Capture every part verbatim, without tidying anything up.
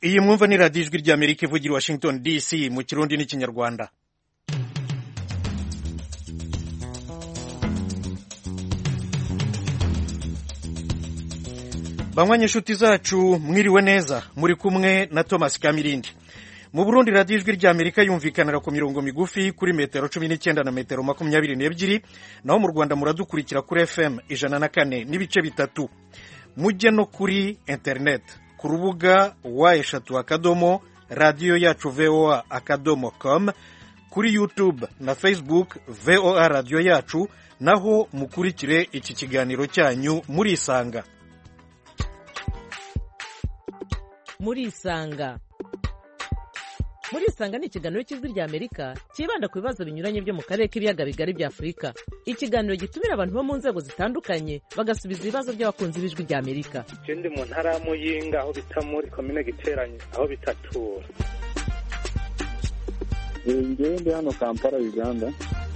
iyi mwumva ni radiyo ijwi ry'Amerika ivugira i Washington D C mu kirundi n'ikinyarwanda. Banywanyi inshuti zacu mwiriwe neza, muri kumwe na Thomas Kamirindi. Mu Burundi radiyo ijwi ry'Amerika yumvikanira ku mirongo migufi kuri metero cumi n'icyenda na metero makumyabiri n'ebyiri, naho mu Rwanda muradukurikira kuri F M ijana na kane n'ibice bitatu. Mujye no kuri internet ku rubuga wa eshatu akadomo radiyo yacu voa akadomo com, kuri YouTube na Facebook voa radiyo yacu, naho mukurikire iki kiganiro cyanyu murisanga. Murisanga Murisanga ni ikiganiro cy'ijwi ry'Amerika kibanda ku bibazo binyuranye byo mu karere k'ibiyaga bigari bya Afurika. Ikiganiro gitumira abantu bo mu nzego zitandukanye bagasubiza ibibazo by'abakunzi b'ijwi ry'Amerika. Je ndi mu ntara ya Muyinga aho bita muri komine Giteranye aho bitatura. Ngewe ndi hano Kampala Uganda.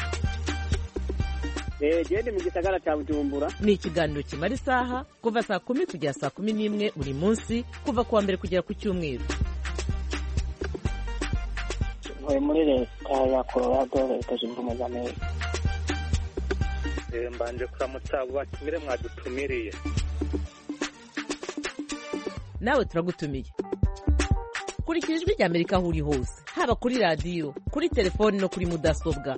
Eh je ndi mu gisagara cya Bujumbura. Ni ikiganiro kimara isaha kuva saa kumi kugera saa kumi n'imwe buri munsi, kuva kuwa mbere kugera ku cyumweru. Muri leta ya Colorado leta zunze ubumwe za Amerika. Eh mbanje kuramutsa abo batumire mwadutumiriye. Nawe turagutumiye. Kurikira ijwi ry'Amerika aho uri hose, haba kuri radiyo, kuri telefoni no kuri mudasobwa.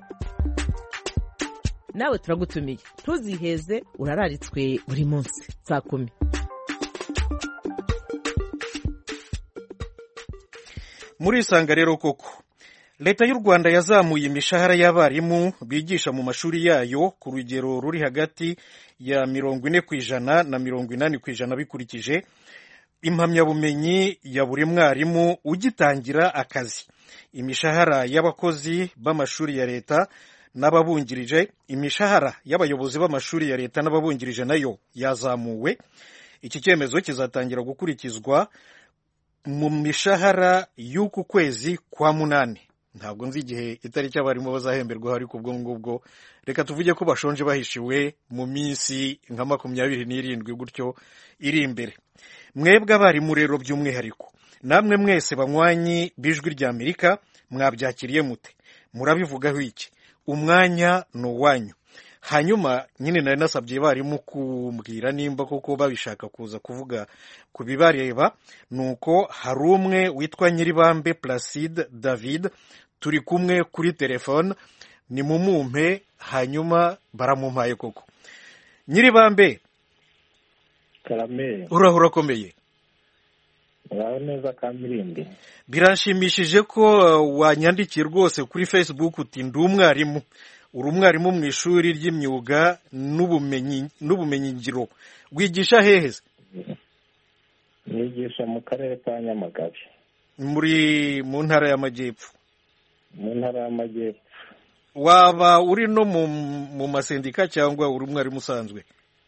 Nawe turagutumiye, ntuziheze, urararitswe buri munsi saa kumi. Murisanga rero koko Leta y'u Rwanda yazamuye imishahara y'abarimu bigisha mu mashuri yayo ku rugero ruri hagati ya mirongo ine ku ijana na mirongo inani ku ijana bikurikije impamyabumenyi ya buri mwarimu ugitangira akazi. Imishahara y'abakozi b'amashuri ya leta n'ababungirije, imishahara y'abayobozi b'amashuri ya leta n'ababungirije nayo yazamuwe. Iki cyemezo kizatangira gukurikizwa mu mishahara y'uku kwezi kwa munani. Ntabwo nzi igihe itariki abarimu bazahemberwa, ariko ubwo ngubwo reka tuvuge ko bashonje bahishiwe mu minsi nka makumyabiri n'irindwi gutyo iri imbere. Mwebwe abarimu rero by'umwihariko, namwe mwese banywanyi b'ijwi ry'Amerika, mwabyakiriye mute? Murabivugaho iki? Umwanya ni uwanyu. Hanyuma nyine nari nasabye abarimu kumbwira nimba koko babishaka kuza kuvuga ku bibareba. Nuko hari umwe witwa Nyiribambe Placide David, turi kumwe kuri telefone, ni mumumpe, hanyuma baramumpaye koko. Nyiribambe, Karame, urahura komeye? uraho neza Kamirindi. Biranshimishije ko uh, wanyandikiye rwose kuri Facebook uti ndi umwarimu. Uri umwarimu mu ishuri ry'imyuga n'ubumenyi n'ubumenyi ngiro. Wigisha hehe? Nigisha mu karere ka Nyamagabe. Muri mu ntara y'Amajyepfo. Mu ntara y'Amajyepfo. Waba uri no mu mu masendika cyangwa uri umwarimu usanzwe?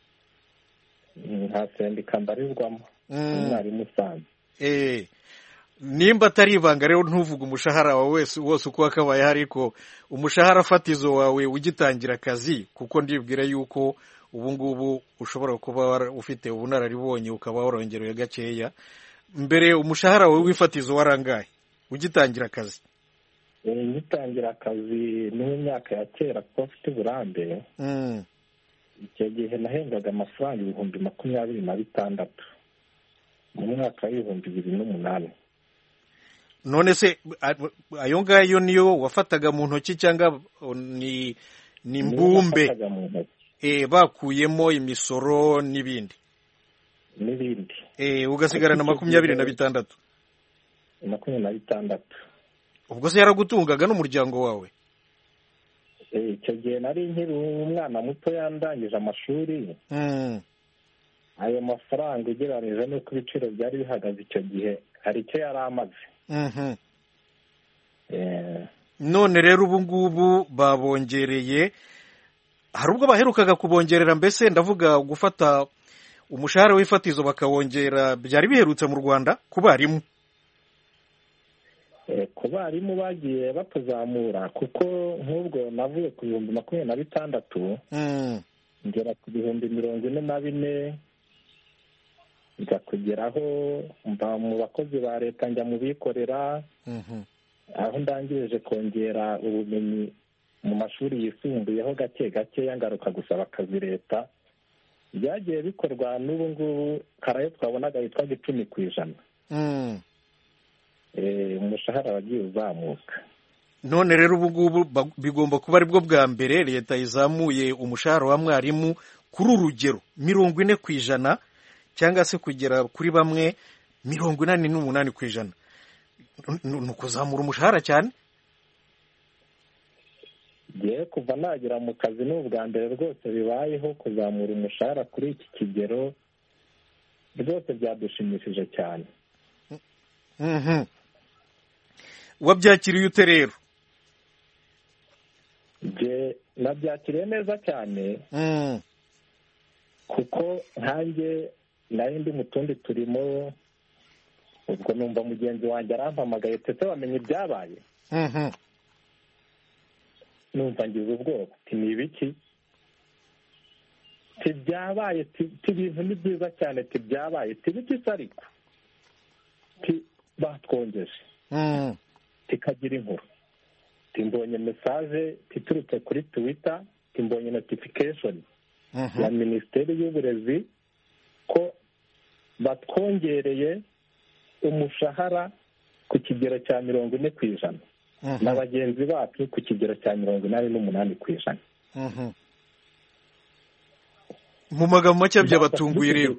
Nta sendika mbarizwamo. Umwarimu usanzwe. Eh, nimba atari ibanga rero ntuvuga umushahara wawe wese wose uko wakabaye, ariko umushahara fatizo wawe ugitangira akazi, kuko ndibwira yuko ubu ngubu ushobora kuba ufite ubunararibonye ukaba warongereye gakeya. Mbere umushahara wawe wifatizo warangaye ugitangira akazi? Eh, ngitangira akazi mu myaka ya kera ko ufite uburambe. Mm. Icyo gihe nahembwaga amafaranga ibihumbi makumyabiri na bitandatu mu mwaka w'ibihumbi bibiri n'umunani. None se ayo ngayo niyo wafataga mu ntoki cyangwa ni ni mbumbe? Eh, bakuyemo imisoro n'ibindi n'ibindi eh ugasigara na makumyabiri na bitandatu. makumyabiri na bitandatu. Ubwo se yaragutungaga n'umuryango wawe? Eh, icyo gihe nari nkiri umwana muto yandangije amashuri. Mm. Ayo mafaranga ugereranije n'uko ibiciro byari bihagaze icyo gihe hari icyo yari amaze. Mhm. Eh, none rero ubu ngubu babongereye, hari ubwo baherukaga kubongerera, mbese ndavuga gufata umushahara w'ifatizo bakawongera, byari biherutse mu Rwanda ku barimu? Eh, ku barimu bagiye batuzamura, kuko nk'ubwo navuye ku bihumbi makumyabiri na bitandatu Mm. ngera ku bihumbi mirongo ine na bine nza kugeraho mva mu bakozi ba leta njya mu bikorera, aho ndangirije kongera ubumenyi mu mashuri yisumbuyeho gake gakeya ngaruka gusaba akazi leta. Byagiye bikorwa n'ubu ngubu karayo twabonaga yitwaga icumi ku ijana. Umushahara wagiye uzamuka. None rero ubu ngubu bigomba kuba ari bwo bwa mbere leta izamuye umushahara wa mwarimu kuri urugero mirongo ine ku ijana cyangwa se kugera kuri bamwe mirongo inani n'umunani ku ijana. Ni ukuzamura umushahara cyane. Ngiye kuva nagera mu kazi ni ubwa mbere rwose bibayeho kuzamura umushahara kuri iki kigero, rwose byadushimishije cyane. Wabyakiriye ute rero? Nge nabyakiriye neza cyane kuko nkanjye nari ndi mu tundi turimo, ubwo numva mugenzi wanjye arampamagaye tete wamenye ibyabaye. Numva ngize ubwoba, ti ni ibiki? Ti byabaye, ti ibintu ni byiza cyane, ti byabaye, ti biki se ariko? Ti batwongeje, tikagira inkuru, ti mbonye mesaje iturutse kuri Twitter, ti mbonye notification ya Minisiteri y'Uburezi ko batwongereye umushahara ku kigero cya mirongo ine ku ijana na bagenzi bacu ku kigero cya mirongo inani n'umunani ku ijana. Mu magambo make byabatunguye rero.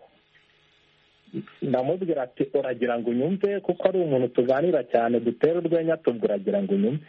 Ndamubwira ati uragira ngo unyumve kuko ari umuntu tuganira cyane dutera urwenya, tubwo uragira ngo unyumve.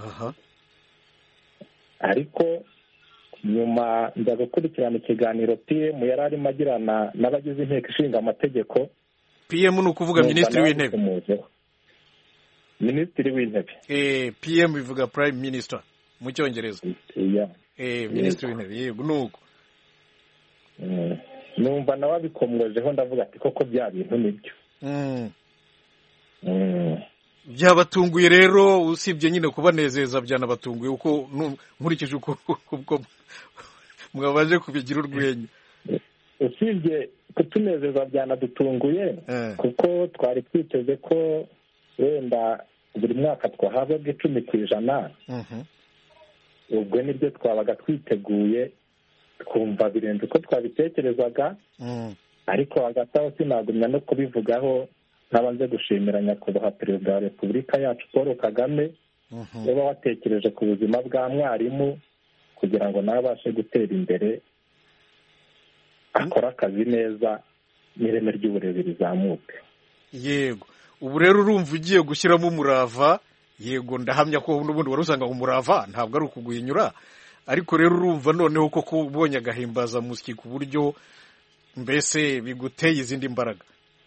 Ariko nyuma nza gukurikirana ikiganiro P M yari arimo agirana n'abagize inteko ishinga amategeko. P M ni ukuvuga minisitiri w'intebe. Minisitiri w'intebe. Eh, P M bivuga prime minister mu cyongereza. Yeah. Eh, minisitiri w'intebe. Yego nuko. Mm. Numva nawe abikomojeho ndavuga ati koko bya bintu nibyo. Mm. Mm. Byabatunguye rero, usibye nyine kubanezeza byanabatunguye uko nkurikije uko ubwo mwabaje kubigira urwenya. Usibye kutunezeza byanadutunguye kuko twari twiteze ko wenda buri mwaka twahabwa icumi ku ijana. Ubwo nibyo twabaga twiteguye, twumva birenze uko twabitekerezaga. Ariko hagati aho sinagumya no kubivugaho, nabanze gushimira nyakubahwa Perezida wa Repubulika yacu Paul Kagame uba watekereje ku buzima bwa mwarimu kugira ngo nawe abashe gutera imbere, akora akazi neza, n'ireme ry'uburezi rizamuke. Yego, ubu rero urumva ugiye gushyiramo umurava. Yego, ndahamya ko n'ubundi wari usanga umurava ntabwo ari ukuguhinyura, ariko rero urumva noneho ko kubonye agahimbaza musiki ku buryo mbese biguteye izindi mbaraga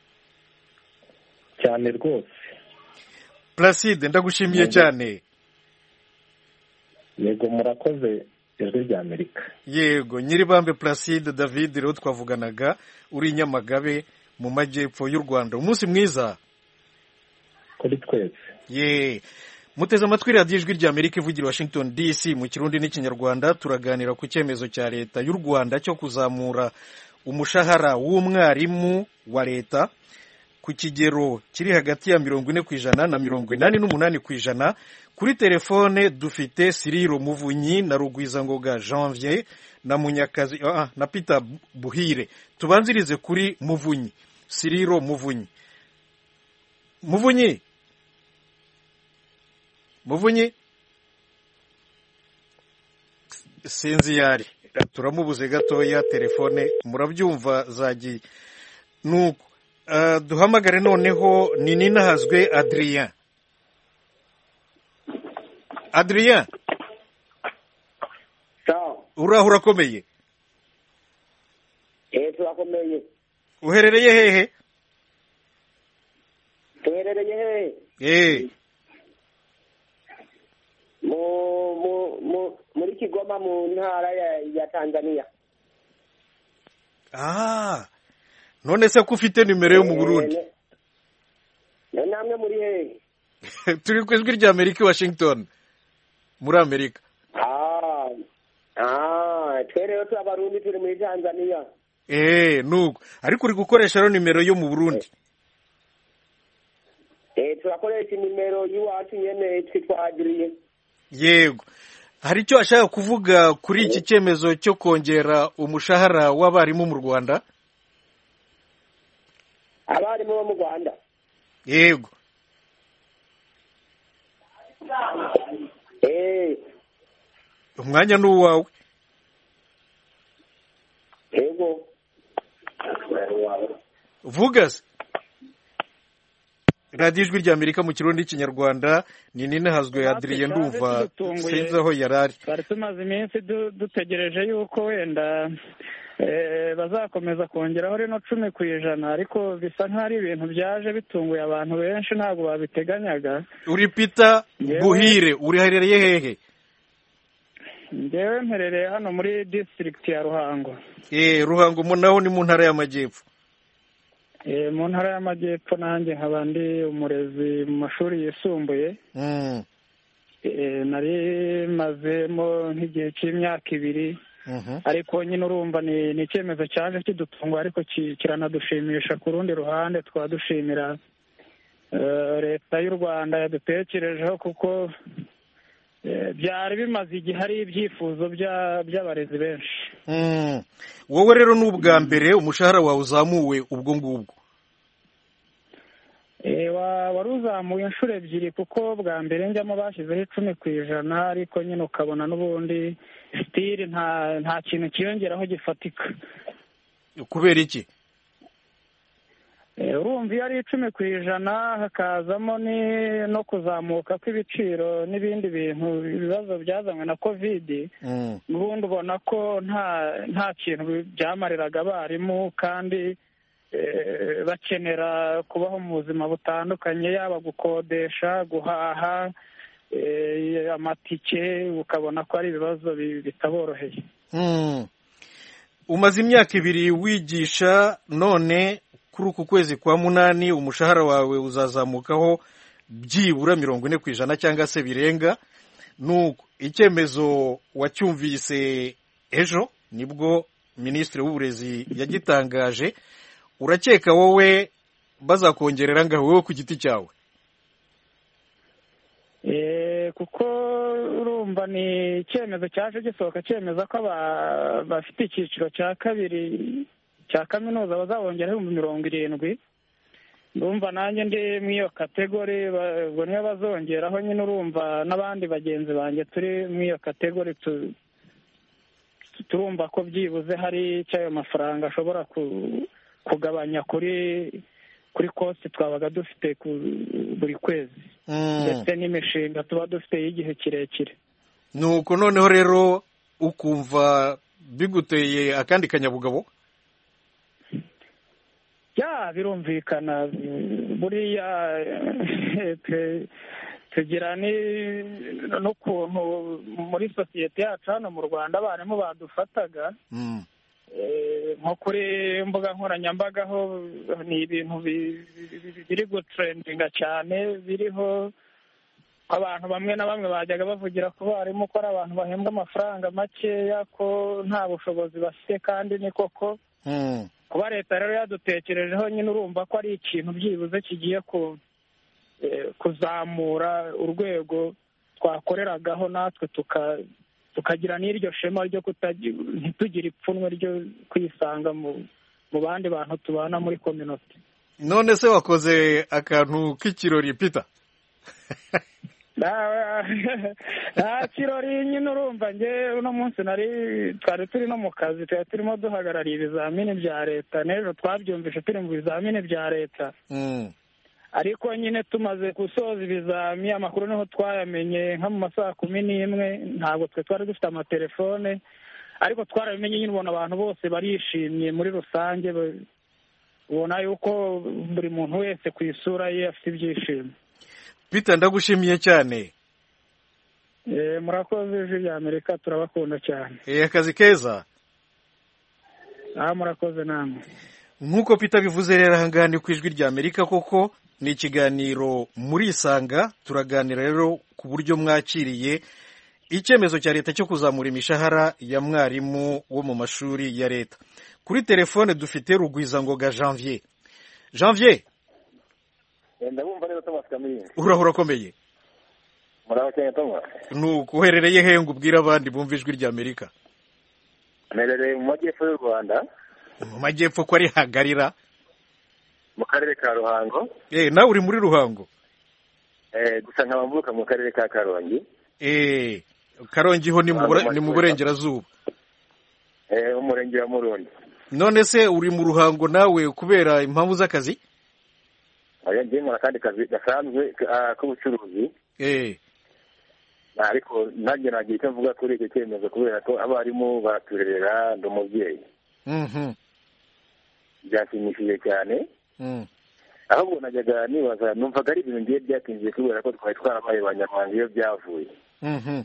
cyane rwose. Placide, ndagushimiye cyane. Yego, murakoze ijwi rya Amerika. Yego, Nyiribambe Placide David rero twavuganaga uri Nyamagabe mu majyepfo y'u Rwanda. Umunsi mwiza kuri twese. Ye, muteze amatwi radiyo ijwi rya Amerika ivugira Washington D C mu Kirundi n'Ikinyarwanda. Turaganira ku cyemezo cya leta y'u Rwanda cyo kuzamura umushahara w'umwarimu wa leta ku kigero kiri hagati ya mirongo ine ku ijana na mirongo inani n'umunani ku ijana. Kuri telefone dufite Siriro Muvunyi na Rugwizangoga Janvier na Munyakazi ah, na Peter Buhire. Tubanzirize kuri Muvunyi. Siriro Muvunyi. Muvunyi. Muvunyi. Sinzi yari. Turamubuze gatoya telefone, murabyumva zagiye. Nuko uh, duhamagare noneho ni Ninahazwe Adrien. Adrien. Sawa. Uraho urakomeye? Eh, turakomeye. Uherereye hehe? Tuherereye hehe? Eh. Mu mu mu muri Kigoma mu ntara ya, ya Tanzania. Ah. None se ko ufite nimero yo mu Burundi? Na namwe muri hehe? Turi ku ijwi rya Amerika Washington. Muri Amerika. Ah. Ah, twere yo abarundi turi muri Tanzania. eh nuko ariko uri gukoresha rero nimero yo mu Burundi? eh turakoresha nimero y'iwacu nyene twitwagiriye. Yego, hari icyo ashaka kuvuga kuri iki cyemezo cyo kongera umushahara w'abarimu mu Rwanda? Abarimu bo mu Rwanda? Yego. eh umwanya ni uwawe. Yego. Vuga se. radiyo ijwi rya Amerika mu Kirundi n'Ikinyarwanda. ni nini hazwe Adrien ndumva sinzi aho yarari. Bari tumaze iminsi dutegereje yuko wenda bazakomeza kongeraho rino cumi ku ijana, ariko bisa nk'aho ari ibintu byaje bitunguye abantu benshi, ntabwo babiteganyaga. Uri Peter Buhire, uriherereye hehe? Ngewe mperereye hano muri district ya Ruhango. Eh, Ruhango mo naho ni mu ntara y'Amajyepfo. Eh, mu ntara y'Amajyepfo nanjye nkaba ndi umurezi mu mashuri yisumbuye. Mm. Eh, nari mazemo nk'igihe cy'imyaka ibiri. Mhm. Ariko nyine urumva ni ni icyemezo cyaje kidutunga, ariko kiranadushimisha ku rundi ruhande. Twadushimira leta y'u Rwanda yadutekerejeho, kuko byari bimaze igihe hari ibyifuzo by'abarezi benshi. Wowe rero ni ubwa mbere umushahara wawe uzamuwe ubwo ngubwo? wari uzamuye inshuro ebyiri, kuko bwa mbere njyamo bashyizeho icumi ku ijana, ariko nyine ukabona n'ubundi sitiri nta nta kintu kiyongeraho gifatika. Kubera iki? urumva iyo ari icumi ku ijana hakazamo no kuzamuka kw'ibiciro n'ibindi bintu, ibibazo byazanywe na kovidi, n'ubundi ubona ko nta nta kintu byamariraga abarimu, kandi bakenera kubaho mu buzima butandukanye, yaba gukodesha, guhaha, amatike, ukabona ko ari ibibazo bitaboroheye. Umaze imyaka ibiri wigisha, none kuri uku kwezi kwa munani umushahara wawe uzazamukaho byibura mirongo ine ku ijana cyangwa se birenga. Nuko icyemezo wacyumvise ejo nibwo Minisitiri w'Uburezi yagitangaje. Urakeka wowe bazakongerera ngaho wowe ku giti cyawe? Eh, kuko urumva ni icyemezo cyaje gisohoka cyemeza ko bafite icyiciro cya kabiri cya kaminuza bazabongeraho ibihumbi mirongo irindwi. Ndumva nanjye ndi mu iyo kategori, ubwo niyo bazongeraho. Nyine urumva n'abandi bagenzi banjye turi mu iyo kategori, turumva ko byibuze hari icyo ayo mafaranga ashobora kugabanya kuri kuri kosti twabaga dufite buri kwezi, ndetse n'imishinga tuba dufite y'igihe kirekire. Nuko noneho rero ukumva biguteye akandi kanyabugabo? Ya, birumvikana. Buriya tugira n'ukuntu muri sosiyete yacu hano mu Rwanda abarimu badufataga, nko kuri mbuga nkoranyambaga ho ni ibintu biri gutrendinga cyane, biriho abantu bamwe na bamwe bajyaga bavugira ku barimu ko ari abantu bahembwa amafaranga makeya, ko nta bushobozi bafite, kandi ni koko. Kuba leta rero yadutekerejeho, nyine urumva ko ari ikintu byibuze kigiye kuzamura urwego twakoreragaho, natwe tukagira n'iryo shema ryo ntitugire ipfunwe ryo kwisanga mu bandi bantu tubana muri community. None se wakoze akantu k'ikirori Peter? nta kirori, nyine urumva nge uno munsi nari twari turi no mu kazi, twari turimo duhagarariye ibizamini bya leta, n'ejo twabyumvishe turi mu bizamini bya leta. Ariko nyine tumaze gusoza ibizami, amakuru niho twayamenye nka mu masaha kumi n'imwe. Ntabwo twe twari dufite amatelefone, ariko twarabimenye. Nyine ubona abantu bose barishimye muri rusange, ubona yuko buri muntu wese ku isura ye afite ibyishimo. Peter, ndagushimiye cyane. Eh, murakoze ijwi rya Amerika, turabakunda cyane. Eh, akazi keza. Ah, murakoze namwe. Nkuko Peter bivuze rero ahangaha ni ku ijwi rya Amerika, koko ni ikiganiro muri Isanga. Turaganira rero ku buryo mwakiriye icyemezo cya leta cyo kuzamura imishahara ya mwarimu wo mu mashuri ya leta. kuri telefone dufite Rugwizangoga Janvier. Janvier, ndabumva neza Thomas Kamini. urahora akomeye? Muraho cyane Thomas. Nuko uherereye he ngo ubwire abandi bumva ijwi rya Amerika? Nerereye mu majyepfo y'u Rwanda. Mu majyepfo ko ari hagarira? Mu karere ka Ruhango. Eh, nawe uri muri Ruhango? Eh, gusa nkabambuka mu karere ka Karongi. Eh, Karongi ho ni mu ni mu burengerazuba. Eh, umurenge wa Murundi. None se uri mu Ruhango nawe kubera impamvu z'akazi? Aya ngiye mu kandi kazi gasanzwe k'ubucuruzi. Eh. Ariko nanjye nagiye icyo mvuga kuri icyo cyemezo kubera ko abarimu baraturerera ndi umubyeyi. Mhm. Byashimishije cyane. Mhm. Ahubwo najyaga nibaza numvaga ari ibintu ngiye byatinze kubera ko twari twarabaye abanyamahanga iyo byavuye. Mhm.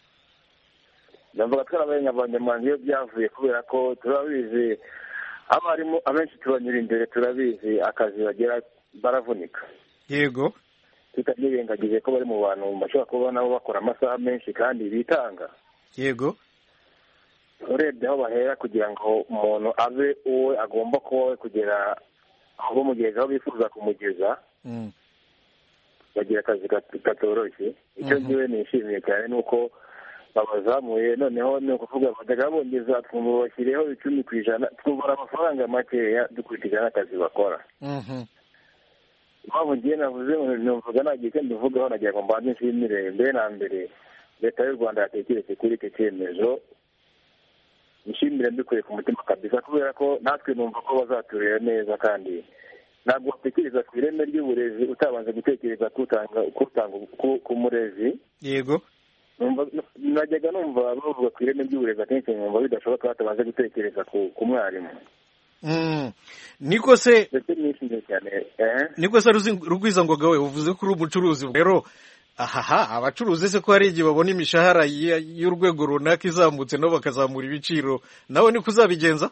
Numvaga twarabaye abanyamahanga iyo byavuye kubera ko turabizi abarimu abenshi tubanyura imbere turabizi akazi bagera baravunika. Yego. Tutabirengagije ko bari mu bantu bashobora kuba nabo bakora amasaha menshi kandi bitanga. Yego. Urebye aho bahera kugira ngo umuntu abe uwe agomba kuba kugera aho bamugeza aho bifuza kumugeza. Mm. Bagira akazi katoroshye. Icyo ngiwe nishimiye cyane nuko babazamuye noneho ni ukuvuga bajyaga bongeza twumva bashyireho icumi ku ijana twumva amafaranga makeya dukurikije n'akazi bakora. Mhm. Mpamvu ngiye navuze numvaga nagiye icyo mbivugaho nagira ngo mbanze nshimire mbere na mbere leta y'u Rwanda yatekereze kuri icyo cyemezo. Nishimire mbikuye ku mutima kabisa kubera ko natwe numva ko bazaturera neza kandi ntabwo watekereza ku ireme ry'uburezi utabanza gutekereza kutanga kutanga ku murezi. Yego. Najyaga numva bavuga ku ireme ry'uburezi akenshi numva bidashoboka batabanza gutekereza ku mwarimu. Mm. Niko se cyane eh Niko se Rugwizangoga we uvuze ko uri umucuruzi rero ahaha abacuruzi se ko hari igihe babona imishahara y'urwego runaka izamutse no bakazamura ibiciro nawe niko uzabigenza?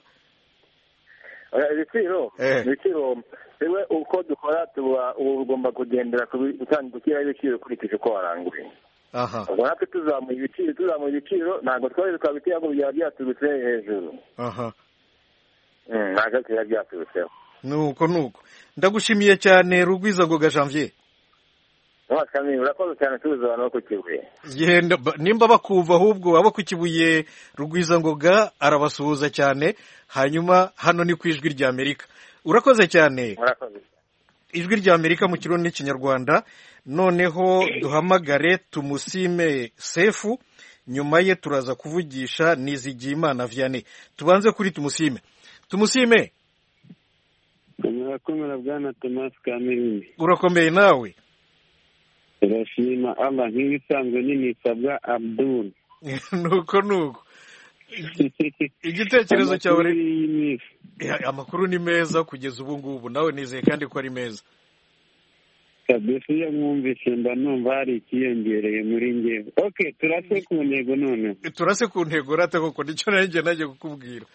Ibiciro ibiciro sewe uko dukora tuba ugomba kugendera gutanga gukira ibiciro kurikije uko waranguye. Aha. Ubwo natwe tuzamuye ibiciro tuzamuye ibiciro ntabwo twari twabitiye ngo byaba byaturutse hejuru. Aha. Mm, ntabwo byaba byaturutseho. Nuko nuko ndagushimiye cyane Rugwizangoga Janvier. Wakamye urakoze cyane tuza no kukibuye. Yenda nimba bakumva ahubwo abo kukibuye Rugwizangoga arabasuhuza cyane hanyuma hano ni kwijwi rya Amerika. Urakoze cyane. Urakoze. Ijwi rya Amerika mu kirundi n'ikinyarwanda noneho duhamagare Tumusime Sefu nyuma ye turaza kuvugisha Nizigiyimana Vianney. Tubanze kuri Tumusime. Tumusime. Urakomera bwana Thomas Kamini. Urakomeye nawe? Urashima Allah nk'ibisanzwe ninisabwa Abdul. Nuko nuko. Igitekerezo cyawe amakuru ni meza kugeza ubu ngubu nawe nizeye kandi ko ari meza. Kabisa iyo mwumvise mba numva hari ikiyongereye muri ngewe. Okay, turase ku ntego none. Turase ku ntego rata koko nicyo nanjye najye kukubwira.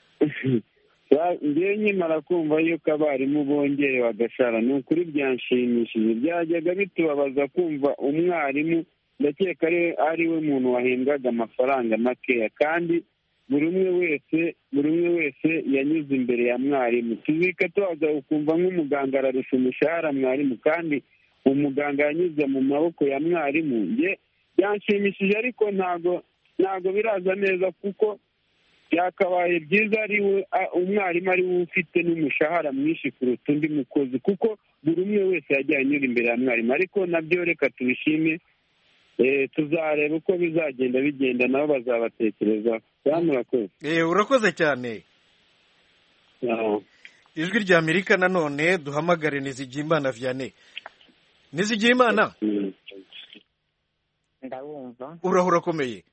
Ngewe nkimara kumva yuko abarimu bongeye bagashara ni ukuri byanshimishije. Byajyaga bitubabaza kumva umwarimu ndakeka ari we muntu wahembwaga amafaranga makeya kandi buri umwe wese buri umwe wese yanyuze imbere ya mwarimu. Tuzika tubaza ukumva nk'umuganga ararusha umushahara mwarimu kandi umuganga yanyuze mu maboko ya mwarimu. Nge byanshimishije ariko ntago ntago biraza neza kuko byakabaye byiza ari we umwarimu ari we ufite n'umushahara mwinshi kuruta undi mukozi kuko buri umwe wese yagiye anyura imbere ya mwarimu. Ariko nabyo reka tubishime tuzareba uko bizagenda bigenda nabo bazabatekerezaho. Urakoze. Eh urakoze cyane. Ijwi rya Amerika nanone duhamagare Nizigiyimana Vianney. Nizigiyimana? Ndabumva. Urahura akomeye?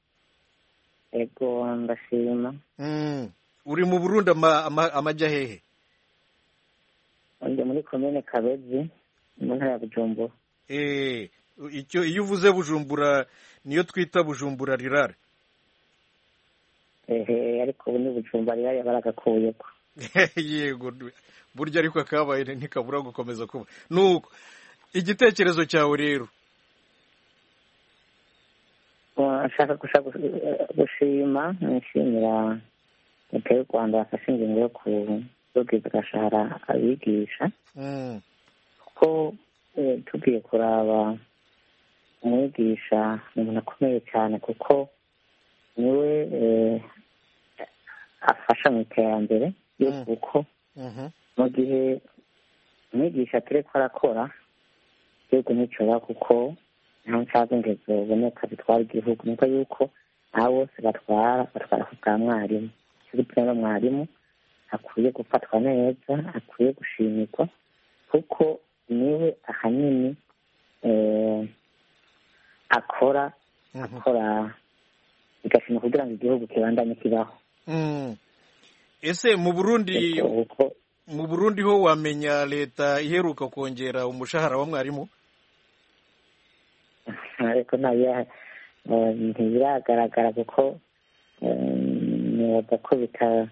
Ego ndashima. Mm. Uri mu Burundi amajya hehe? Ndi muri commune Kabezi mu ntara ya Bujumbura. Eh icyo iyo uvuze Bujumbura niyo twita Bujumbura rirare. Ehe ariko ubu ni Bujumbura rirare baragakuye ko. Yego burya ariko akabaye ntikabura gukomeza kuba. Nuko igitekerezo cyawe rero. Ashaka gushaka gushima nishimira leta y'u rwanda yafashe ingingo yo kubwiriza agashahara abigisha kuko tugiye kuraba umwigisha ni umuntu akomeye cyane kuko niwe afasha mu iterambere kuko mu gihe umwigisha turiko arakora igihugu nticoba kuko nta ncabwenge zoboneka zitwara igihugu niko yuko abo bose batwara batwara ku bwa mwarimu ikizwi no mwarimu akwiye gufatwa neza akwiye gushimirwa kuko niwe ahanini akora akora bigashima kugira ngo igihugu kibandanye kibaho. Ese mu Burundi mu Burundi ho wamenya leta iheruka kongera umushahara wa mwarimu? Ariko nayo ntibiragaragara kuko nibaza ko bita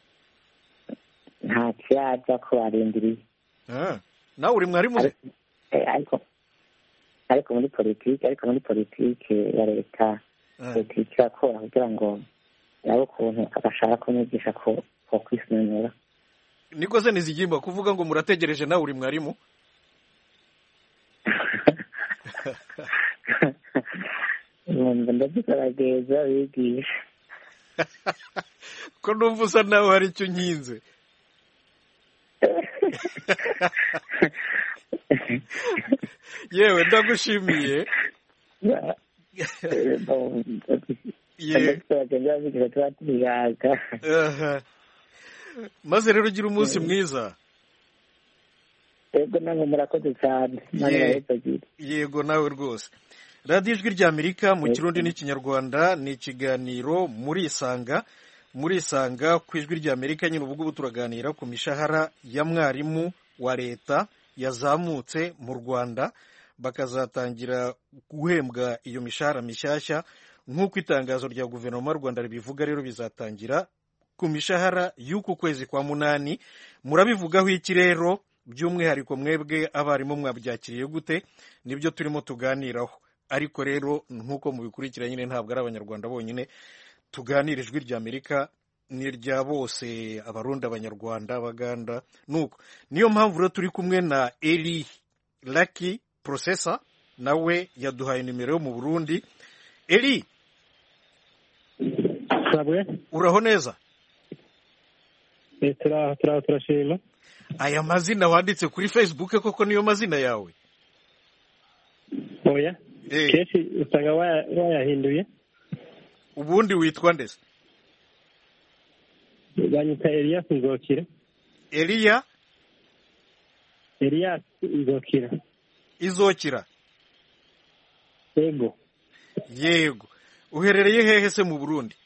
nta kiyaja ko barindiriye. Nawe uri mwarimu? Ariko ariko muri politiki ariko muri politiki ya leta politiki irakora kugira ngo yaba ukuntu agashaka kumwigisha ko ko kwisununura. Niko se nizigimba kuvuga ngo murategereje nawe uri mwarimu? Mwumva ndabigaragaza bigisha. Ko numva usa nawe hari icyo nkinze. Yewe ndagushimiye. Maze rero ugira umunsi mwiza. Yego nawe murakoze cyane. Yego nawe rwose. Radiyo Ijwi ry'Amerika mu Kirundi n'Ikinyarwanda ni ikiganiro muri Isanga. Muri Isanga ku Ijwi ry'Amerika nyine ubu ngubu turaganira ku mishahara ya mwarimu wa leta yazamutse mu Rwanda, bakazatangira guhembwa iyo mishahara mishyashya nk'uko itangazo rya guverinoma y'u Rwanda ribivuga. Rero bizatangira ku mishahara y'uku kwezi kwa munani. Murabivugaho iki rero by'umwihariko mwebwe abarimu mwabyakiriye gute? Nibyo turimo tuganiraho. Ariko rero nk'uko mubikurikira nyine ntabwo ari abanyarwanda bonyine tuganira. Ijwi ry'Amerika ni rya bose, abarundi, abanyarwanda, abaganda, nuko niyo mpamvu rero turi kumwe na Eli Lucky Processor, nawe yaduhaye nimero yo mu Burundi. Eli, sabwe uraho neza? Etra tra turashima. Aya mazina wanditse kuri Facebook koko niyo mazina yawe? Oya. Eh. Keshi usanga wayahinduye. Ubundi witwa ndese? Banyita Elias Nzokira. Elia? Elias Nzokira. Izokira? Yego. Yego. Uherereye hehe se mu Burundi?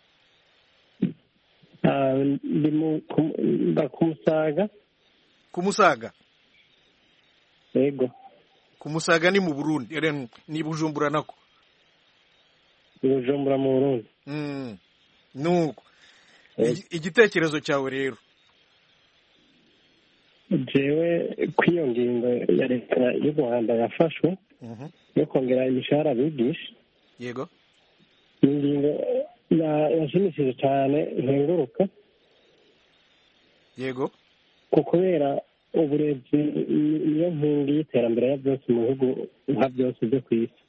Ah, ndi mu Kumusaga. Kumusaga? Yego. Kumusaga ni mu Burundi, eren ni Bujumbura nako. Bujumbura mu Burundi. Mm. Nuko. Igitekerezo cyawe rero? Jewe kwiyo ngingo ya leta y'u Rwanda yafashwe yo kongera imishahara bigisha. Yego. Ingingo yashimishije cyane ntenguruka. Yego. Kubera uburezi niyo nkingi y'iterambere ya byose mu bihugu nka byose byo ku isi.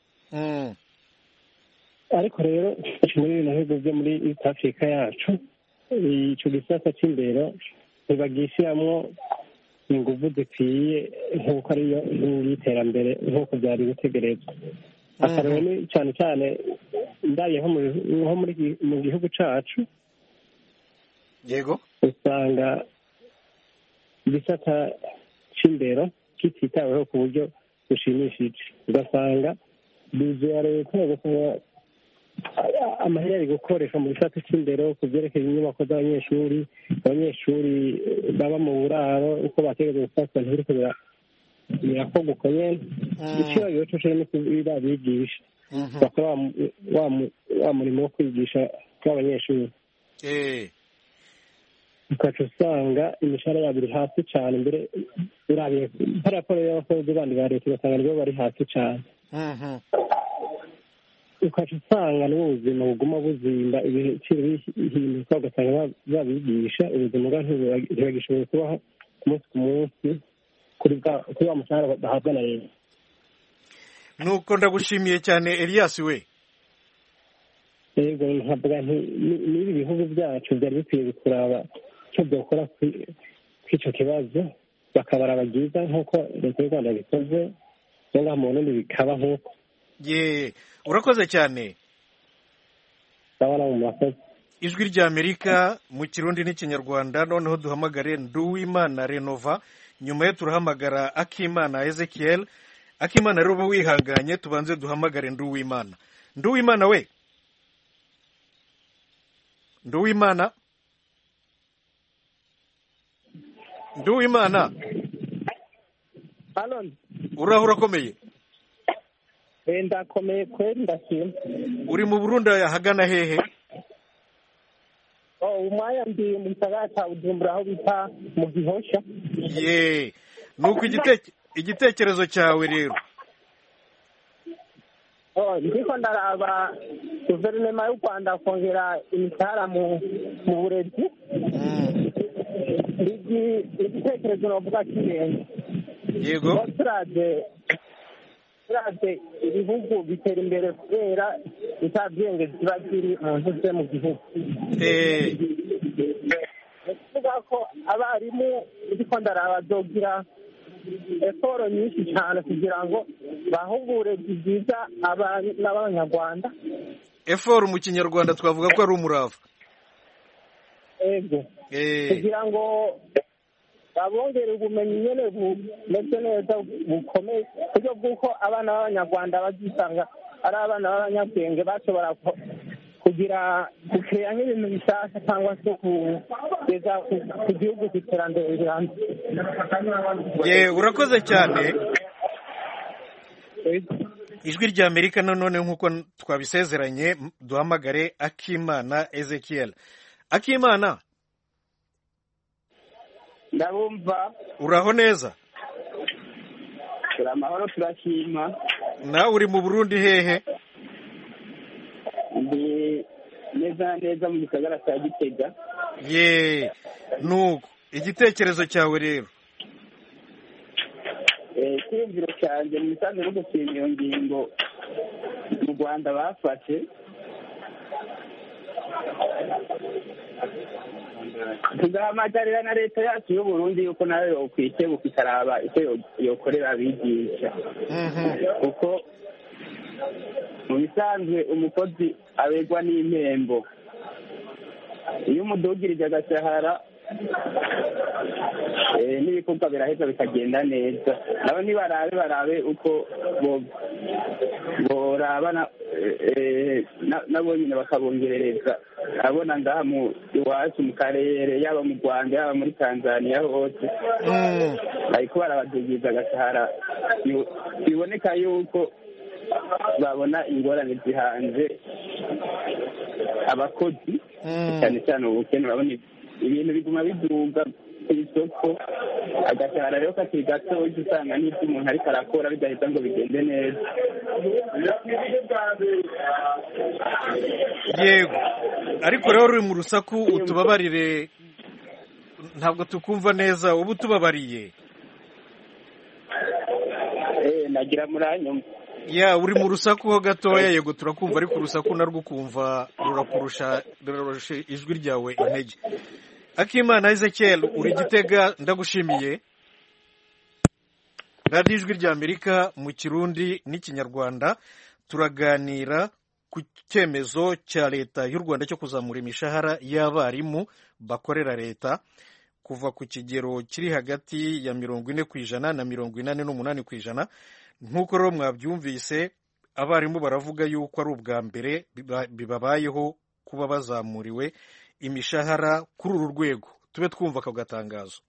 Ariko rero muri bino bihugu byo muri East Africa yacu icyo gisata cy'imbere ntibagishyiramo ingufu zikwiye nk'uko ariyo nkingi y'iterambere nk'uko byari gutegerezwa. Akarero cyane cyane ndaye nko muri mu gihugu cyacu. Yego. Usanga igisata cy'imbere kititaweho ku buryo bushimishije. Ugasanga bize ya leta ugasanga amahera ari gukoresha mu gisata cy'imbere ku byerekeye inyubako z'abanyeshuri, abanyeshuri baba mu buraro uko bategereje gufata ntibiriko birakorwa uko nyene. Igiciro yocoshije no kubibigisha bakora wa murimo wo kwigisha kw'abanyeshuri. Eh. Ukaca usanga imishahara yabo iri hasi cyane. Mbere urabiye raporo y'abakozi bandi ba leta ugasanga nibo bari hasi cyane. ukaca usanga n'ubuzima buguma buzimba ibiciro bihinduka ugasanga babigisha ubuzima bwabo ntibagishoboye kubaho ku munsi ku munsi kuri wa mushahara bahabwa na leta. nuko ndagushimiye cyane Elias we. yego nkavuga nti n'ibi bihugu byacu byari bikwiye kuraba icyo byakora kw'icyo kibazo bakabaraba byiza nk'uko leta y'u Rwanda bikoze cyangwa mu bundi bikaba nk'uko. ye urakoze cyane. ijwi rya Amerika mu kirundi n'ikinyarwanda. noneho duhamagare Nduwimana Renova, nyuma ye turahamagara Akimana Ezekiel. Akimana rero wihanganye tubanze duhamagare Nduwimana. Nduwimana we. Nduwimana Nduwimana Halo. Uraho urakomeye? Eh ndakomeye kweli ndashima. Uri mu Burundi hagana hehe? Oh umwanya ndi mu gisagara cya Bujumbura aho bita mu Gihosha. Ye. Nuko igiteke igitekerezo cyawe rero. Oh ndiko ndaraba guverinoma y'u Rwanda kongera imishahara mu mu burezi. Igitekerezo navuga kirenze. Yego. Turaje turaje ibihugu bitera imbere kubera itabyenge ziba ziri mu ntuze mu gihugu. Eh. Kuvuga ko abarimu ndiko ndaraba dogira eforo nyinshi cyane kugira ngo bahugure byiza n'abanyarwanda. Eforo mu kinyarwanda twavuga ko ari umurava. Ego. Kugira ngo babongere ubumenyi nyene bumeze neza bukomeye kuburyo bw'uko abana b'abanyarwanda bazisanga ari abana b'abanyabwenge bashobora kugira gukeya nk'ibintu bishasha cyangwa se kugeza ku gihugu cy'iterambere rirambye. ye urakoze cyane. ijwi rya Amerika none nk'uko twabisezeranye duhamagare Akimana Ezekiel. Akimana ndabumva. Uraho neza? Turamahoro turashima. Nawe uri mu Burundi hehe? Ndi neza neza mu gisagara cya Gitega. Ye nuko igitekerezo cyawe rero. Eh cyumviro cyanjye mu misanzu no gushima iyo ngingo mu Rwanda bafashe. tugahamagarira na leta yacu y'u Burundi yuko nayo yokwikebuka ikaraba icyo yokorera abigisha. kuko mu bisanzwe umukozi abegwa n'impembo. iyo umudugirije agashahara n'ibikorwa biraheza bikagenda neza. nabo nibarabe barabe uko borabana nabo nyine bakabongerereza. abona ngaha mu iwacu mu karere yaba mu Rwanda yaba muri Tanzania hose ariko barabadugiza agashahara biboneka yuko babona ingorane zihanze abakozi cyane cyane ubukene. urabona ibintu biguma biduga ku isoko agashahara rero kakiri gato usanga n'ibyo umuntu ariko arakora bidahita ngo bigende neza. yego ariko rero uri mu rusaku utubabarire ntabwo tukumva neza. ubu tubabariye eh nagira muranyumva. ya uri mu rusaku ho gatoya. yego turakumva ariko urusaku narwo kumva rurakurusha rurarusha ijwi ryawe intege. Akimana Ezekiel uri Gitega ndagushimiye. radiyo ijwi rya Amerika mu kirundi n'ikinyarwanda turaganira ku cyemezo cya leta y'u Rwanda cyo kuzamura imishahara y'abarimu bakorera leta kuva ku kigero kiri hagati ya mirongo ine ku ijana na mirongo inani n'umunani ku ijana. nk'uko rero mwabyumvise abarimu baravuga yuko ari ubwa mbere bibabayeho kuba bazamuriwe imishahara kuri uru rwego. tube twumva ako gatangazo.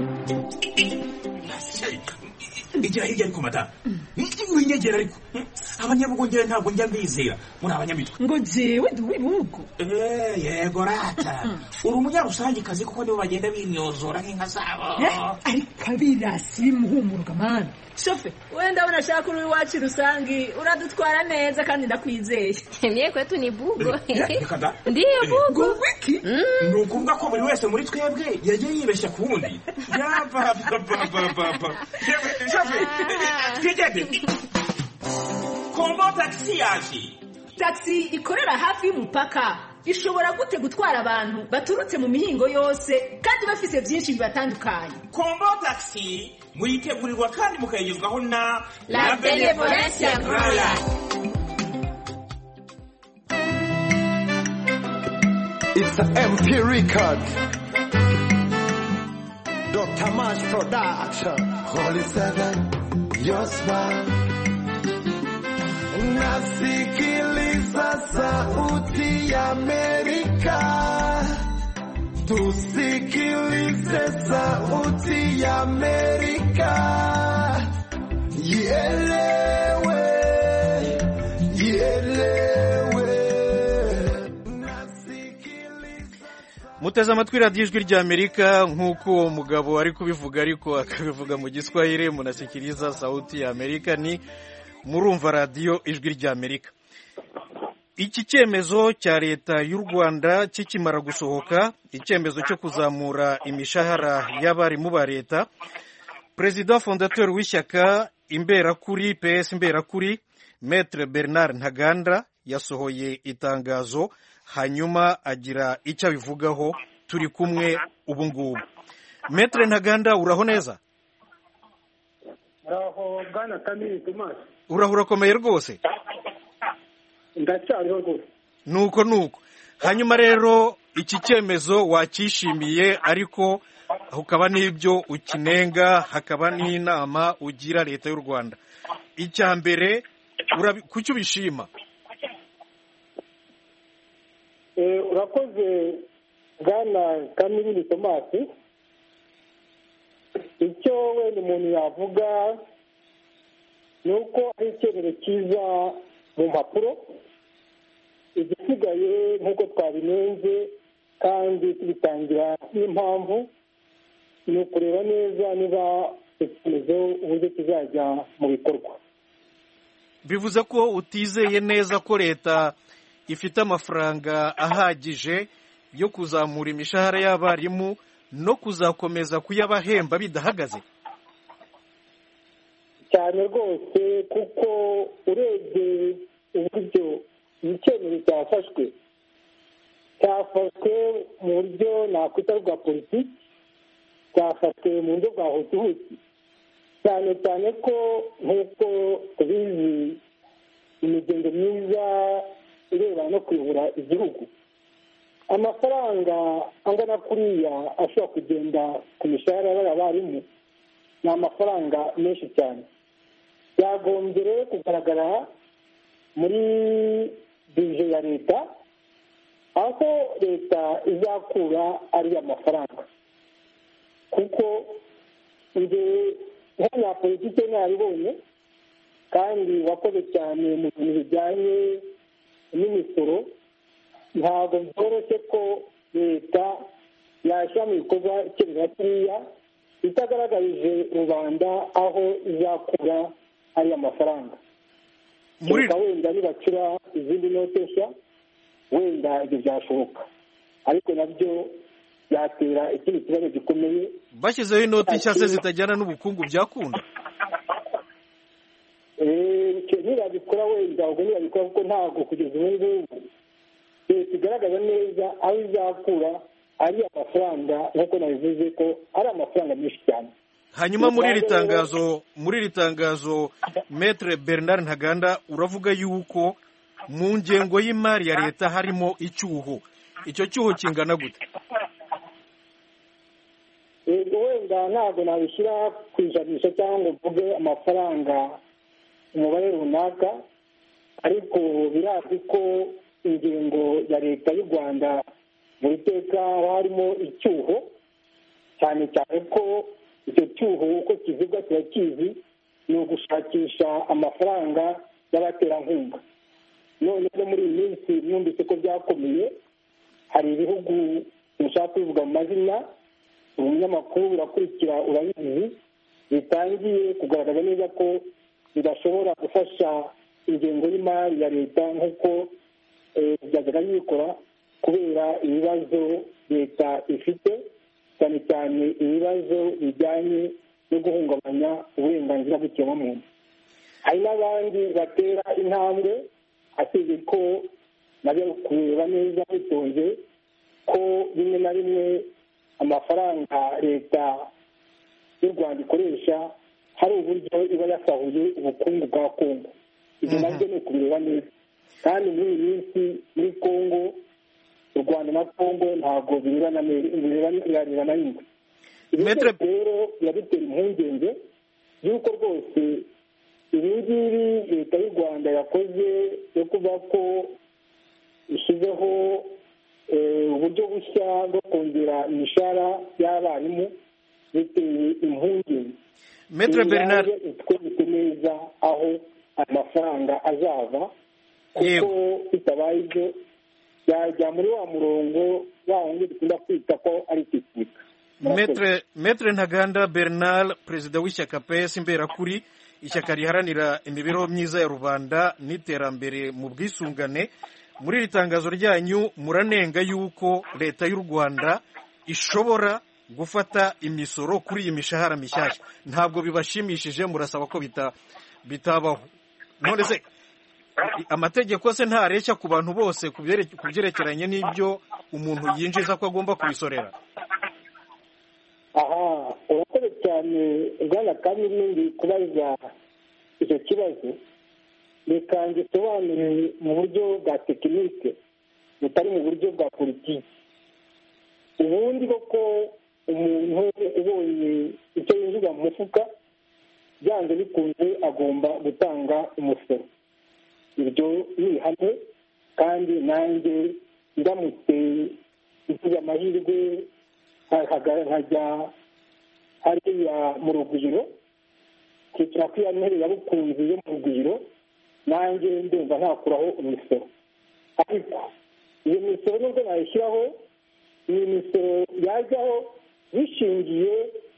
igira hirya ariko mata winyegera ariko abanyabugongera ntabwo njya mbizera muri abanyamitwe ngo jewe ndi uw'ibihugu eh yego rata uri umunyarusangikazi kuko nibo bagenda binyozora nk'inka zabo ariko abirasi bimuhumuruka mana shofe wenda unashaka uri iwacu rusangi uradutwara neza kandi ndakwizeye mie kwetu ni bugo ndiyo bugo wiki ni ukuvuga ko buri wese muri twebwe yagiye yibeshya ku wundi yapapapapapa shofe twigende kombo taxi yaje taxi ikorera hafi y'umupaka ishobora gute gutwara abantu baturutse mu mihingo yose kandi bafise byinshi bibatandukanye. Kombo taxi muyitegurirwa kandi mukayigezwaho na La Benevolencia Royal. It's an M P record. Doctor Mash Production. Holy Seven, your smile. Nasikiliza sauti ya Amerika. Tusikilize sauti ya Amerika. Ielewe, ielewe. Muteze amatwi radiyo ijwi rya Amerika nk'uko uwo mugabo ari kubivuga ariko akabivuga mu Giswahili. Munasikiliza sauti ya Amerika ni murumva radiyo ijwi rya Amerika. Iki cyemezo cya leta y'u Rwanda kikimara gusohoka, icyemezo cyo kuzamura imishahara y'abarimu ba leta, Perezida fondateur w'ishyaka Imberakuri P S Imberakuri Maître Bernard Ntaganda yasohoye itangazo hanyuma agira icyo abivugaho. Turi kumwe ubu ngubu. Maître Ntaganda, uraho neza? Uraho bwana Kamili Thomas. Urahura komeye rwose? Ndacyariho rwose. Nuko nuko. Hanyuma rero iki cyemezo wakishimiye, ariko hukaba n'ibyo ukinenga, hakaba n'inama ugira leta y'u Rwanda. Icya mbere kucyo bishima? Eh urakoze bwana Kamili Thomas. Icyo we ni umuntu yavuga nuko ari icyemezo cyiza mu mpapuro, igisigaye nk'uko twabinenze kandi tubitangira n'impamvu ni ukureba neza niba icyemezo uburyo kizajya mu bikorwa. Bivuze ko utizeye neza ko leta ifite amafaranga ahagije yo kuzamura imishahara y'abarimu no kuzakomeza kuyabahemba bidahagaze? Cyane rwose, kuko urebye uburyo icyemezo cyafashwe cyafashwe mu buryo nakwita bwa politiki, cyafashwe mu buryo bwa hutihuti, cyane cyane ko nk'uko tubizi imigendo myiza irebana no kuyobora igihugu, amafaranga angana kuriya ashobora kugenda ku mishahara y'abarimu ni amafaranga menshi cyane. Byagombye rero kugaragara muri bije ya leta, aho leta izakura ariya mafaranga, kuko njye nk'abanyapolitike nabibonye kandi wakoze cyane mu bintu bijyanye n'imisoro. Ntabwo byoroshye ko leta yashyira mu bikorwa icyemezo kiriya itagaragarije rubanda aho izakura ariya mafaranga. Reka wenda nibacura izindi note nshya wenda ibyo byashoboka, ariko nabyo byatera ikindi kibazo gikomeye. Bashyizeho inoti nshya se zitajyana n'ubukungu byakunda? Eh, nibabikora wenda ubwo nibabikora, kuko ntabwo kugeza ubu ngubu leta igaragaza neza aho izakura ariya mafaranga, nk'uko nabivuze ko ari amafaranga menshi cyane. Hanyuma muri iri tangazo muri iri tangazo Maître Bernard Ntaganda uravuga yuko mu ngengo y'imari ya leta harimo icyuho. Icyo cyuho kingana gute? Yego, wenda ntabwo nabishyira ku ijanisha cyangwa ngo mvuge amafaranga umubare runaka, ariko birazwi ko ingengo ya leta y'u Rwanda mu iteka harimo icyuho, cyane cyane ko icyo cyuho uko kivuga turakizi, ni ugushakisha amafaranga y'abaterankunga. none no muri iyi minsi mwumvise ko byakomeye, hari ibihugu nshaka kubivuga mu mazina, umunyamakuru urakurikira urabizi, bitangiye kugaragaza neza ko bidashobora gufasha ingengo y'imari ya leta nk'uko byajyaga bikora, kubera ibibazo leta ifite, cyane cyane ibibazo bijyanye no guhungabanya uburenganzira bw'ikiremwamuntu. hari n'abandi batera intambwe, asibye ko nabyo kureba neza bitonze ko rimwe na rimwe amafaranga leta y'u Rwanda ikoresha hari uburyo iba yasahuye ubukungu bwa Kongo. ibyo nabyo ni ukubireba neza, kandi muri iyi minsi muri Kongo, u Rwanda na Kongo ntabwo birebana na rimwe. ibyo rero biradutera impungenge y'uko rwose ibi ngibi leta y'u Rwanda yakoze yo kuvuga ko ishyizeho uburyo bushya bwo kongera imishahara y'abarimu, biteye impungenge. Maître Bernard, twebwe neza aho amafaranga azava, kuko bitabaye ibyo yajya muri wa murongo wa wundi dukunda kwita ko ari igisika. Maître Ntaganda Bernard, perezida w'ishyaka P S Imberakuri, ishyaka riharanira imibereho myiza ya rubanda n'iterambere mu bwisungane, muri iri tangazo ryanyu muranenga yuko leta y'u Rwanda ishobora gufata imisoro kuri iyi mishahara mishyashya. Ntabwo bibashimishije, murasaba ko bita bitabaho. None se amategeko se ntareshya ku bantu bose ku byerekeranye n'ibyo umuntu yinjiza ko agomba kubisorera? aha urakoze cyane bwana Kamilindi kubaza icyo kibazo. Reka ngisobanure mu buryo bwa tekinike butari mu buryo bwa politiki. ubundi koko umuntu ubonye icyo yinjiza mu mufuka, byanze bikunze agomba gutanga umusoro. iryo ni ihame, kandi nanjye ndamutse mfite amahirwe nkajya hariya mu rugwiro, kwicara kuri ya ntebe yabukunzi yo mu rugwiro, nanjye ndumva ntakuraho imisoro. ariko iyo misoro nubwo nayishyiraho, ni imisoro yajyaho bishingiye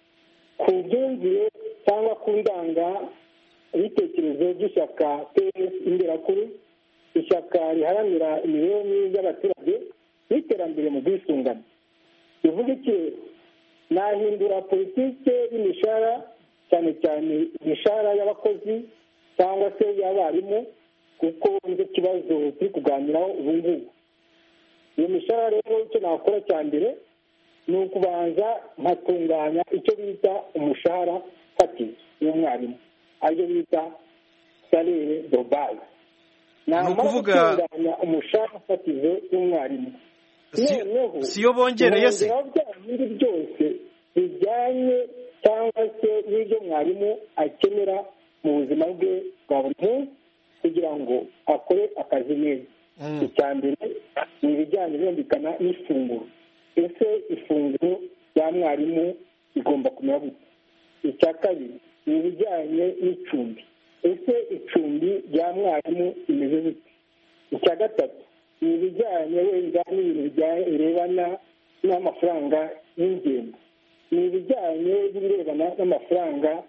ku byumvire cyangwa ku ndanga ibitekerezo by'ishyaka P S Imberakuri, ishyaka riharanira imibereho myiza y'abaturage n'iterambere mu bwisungane. bivuga iki? nahindura politike y'imishahara, cyane cyane imishahara y'abakozi cyangwa se y'abarimu, kuko nicyo kibazo turi kuganiraho ubu ngubu. iyo mishahara rero icyo nakora cya mbere ni ukubanza nkatunganya icyo bita umushahara fatizo w'umwarimu, aribyo bita salere de base. namara gutunganya umushahara fatizo w'umwarimu, noneho siyo bongereye se bya bindi byose bijyanye cyangwa se n'ibyo mwarimu akenera mu buzima bwe bwa buri munsi kugira ngo akore akazi neza. icya mbere ni ibijyanye birumvikana n'ifunguro. ese ifunguro rya mwarimu rigomba kumera gute? icya kabiri ni ibijyanye n'icumbi. ese icumbi rya mwarimu rimeze gute? icya gatatu ni ibijyanye wenda n'ibintu birebana n'amafaranga y'ingendo. ni ibijyanye n'ibirebana n'amafaranga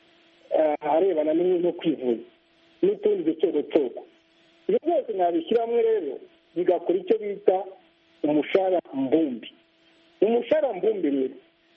arebana no kwivuza n'utundi ducogocoko. ibyo byose nabishyira hamwe rero bigakora icyo bita umushahara mbumbi. umushahara mbumbi rero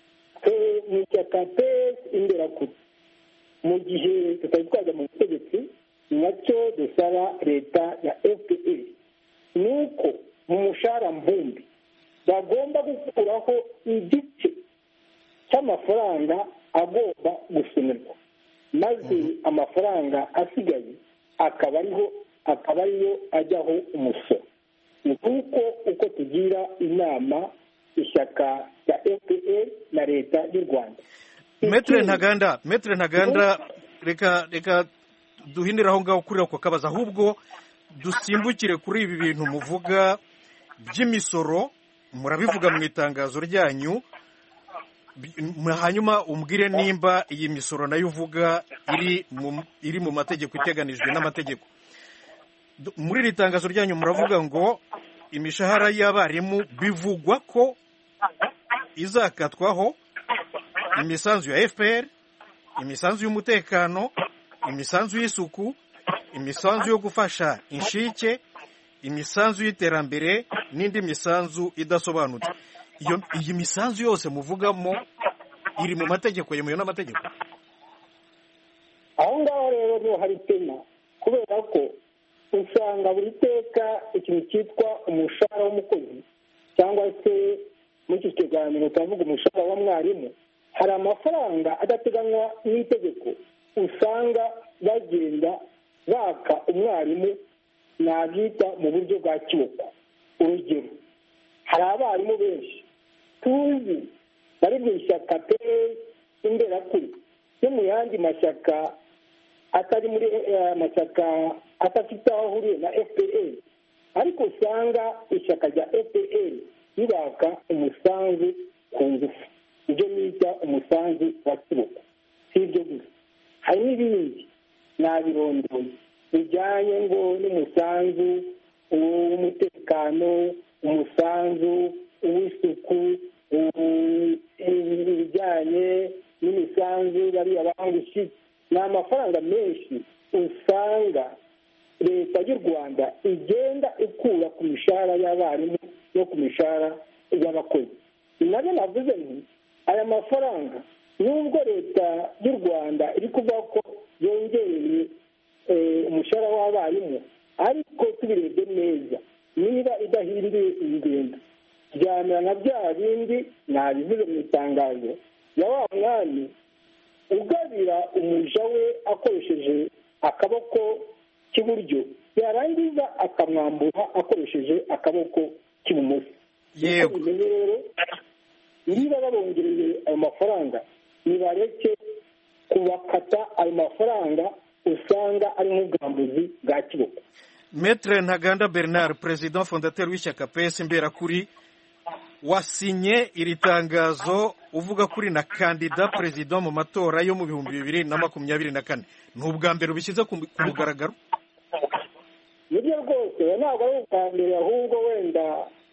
mu ishyaka P S Imberakuri, mu gihe tutari twajya mu butegetsi, nacyo dusaba leta ya F P R ni uko mu mushahara mbumbi bagomba gukuraho igice cy'amafaranga agomba gusonerwa, maze amafaranga asigaye akaba ariho akaba ariyo ajyaho umusoro. ni kuko uko tugira inama ishyaka rya F P R na leta y'u Rwanda. Maître Ntaganda, Maître Ntaganda, reka reka duhinira aho ngaho kuri ako kabaza, ahubwo dusimbukire kuri ibi bintu muvuga by'imisoro. Murabivuga mu itangazo ryanyu, hanyuma umbwire nimba iyi misoro nayo uvuga iri mu iri mu mategeko iteganijwe n'amategeko. muri iri tangazo ryanyu muravuga ngo imishahara y'abarimu bivugwa ko izakatwaho imisanzu ya F P R, imisanzu y'umutekano, imisanzu y'isuku, imisanzu yo gufasha inshike, imisanzu y'iterambere n'indi misanzu idasobanutse. Iyo iyi misanzu yose muvugamo iri mu mategeko, yemewe n'amategeko? aho ngaho rero niho hari pena, kubera ko usanga buri teka ikintu cyitwa umushahara w'umukozi cyangwa se muri iki kiganiro turavuga umushahara wa mwarimu, hari amafaranga adateganywa n'itegeko usanga bagenda baka umwarimu nabyita mu buryo bwa kiboko. Urugero, hari abarimu benshi tuzi bari mu ishyaka pe imberakuri no mu yandi mashyaka atari muri amashyaka atafite aho ahuriye na F P R, ariko usanga ishyaka rya F P R ribaka umusanzu ku ngufu, ibyo nita umusanzu wa kiboko. Si ibyo gusa, hari n'ibindi nabirondoye bijyanye ngo n'umusanzu w'umutekano, umusanzu w'isuku, ibijyanye n'imisanzu bariya bangushi. Ni amafaranga menshi usanga leta y'u Rwanda igenda ikura ku mishahara y'abarimu no ku mishahara y'abakozi. Nabyo navuze nti aya mafaranga nubwo leta y'u Rwanda iri kuvuga ko yongereye umushahara w'abarimu, ariko tubirebye neza niba idahinduye ingendo byamera na bya bindi nabivuze mu itangazo ya wa mwami ugabira umuja we akoresheje akaboko k'iburyo yarangiza akamwambura akoresheje akaboko k'ibumoso. Yego rero niba babongereye ayo mafaranga nibareke kubakata ayo mafaranga usanga ari nk'ubwambuzi bwa kiboko. Maître Ntaganda Bernard, président fondateur w'ishyaka P S Imberakuri, wasinye iri tangazo uvuga kuri na kandida perezida mu matora yo mu bihumbi bibiri na makumyabiri na kane. Ni ubwa mbere ubishyize ku mugaragaro? Nibyo rwose, ntabwo ari ubwa mbere, ahubwo wenda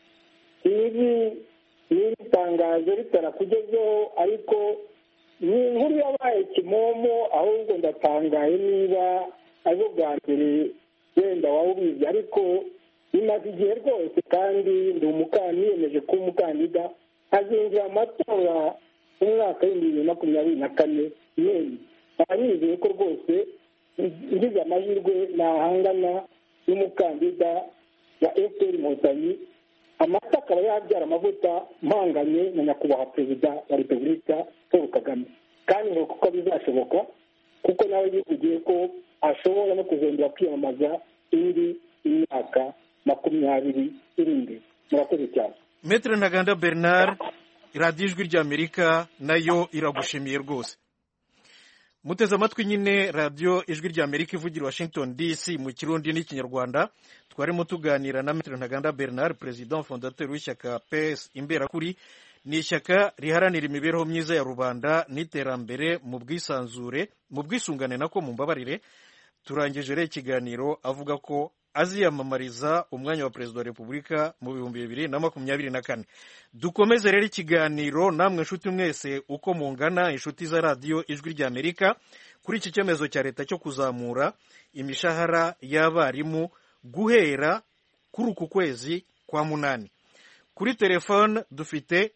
ibi n'iri tangazo ritarakugezeho, ariko ni inkuru yabaye kimomo, ahubwo ndatangaye niba ari ubwa mbere wenda waba ubizi, ariko bimaze igihe rwose, kandi ndi umukandida, niyemeje kuba umukandida azinjira amatora mu mwaka w'ibihumbi bibiri na makumyabiri na kane. Yemwe nizeye ko rwose ngize amahirwe nahangana n'umukandida wa F P R Inkotanyi, amata akaba yabyara amavuta mpanganye na nyakubahwa perezida wa repubulika Paul Kagame. Kandi ngo kuko bizashoboka, kuko nawe yivugiye ko ashobora no kuzongera kwiyamamaza indi imyaka makumyabiri iri imbere. Murakoze cyane. Maître Ntaganda Bernard, radiyo ijwi ry'Amerika nayo iragushimiye rwose. Muteze amatwi nyine radiyo ijwi ry'Amerika ivugira Washington D C mu Kirundi n'Ikinyarwanda. Twarimo tuganira na Maître Ntaganda Bernard, président fondateur w'ishyaka P S Imberakuri. Ni ishyaka riharanira imibereho myiza ya rubanda n'iterambere mu bwisanzure mu bwisungane nako mu mbabarire. Turangije rero ikiganiro avuga ko aziyamamariza umwanya wa perezida wa repubulika mu bihumbi bibiri na makumyabiri na kane. Dukomeze rero ikiganiro namwe inshuti mwese uko mungana, inshuti za radiyo ijwi ry'Amerika, kuri iki cyemezo cya leta cyo kuzamura imishahara y'abarimu guhera kuri uku kwezi kwa munani. Kuri telefone dufite